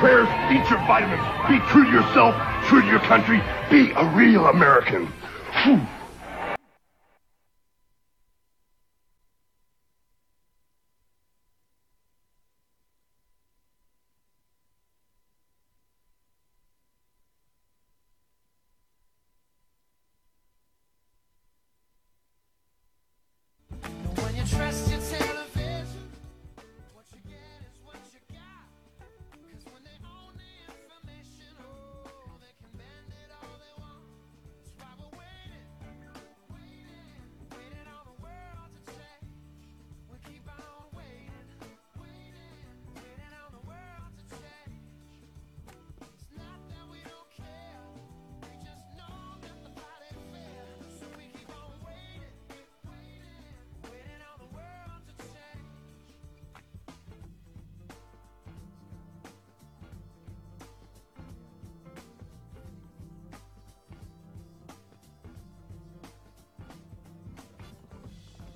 prayers, eat your vitamins, be true to yourself, true to your country, be a real American. Whew.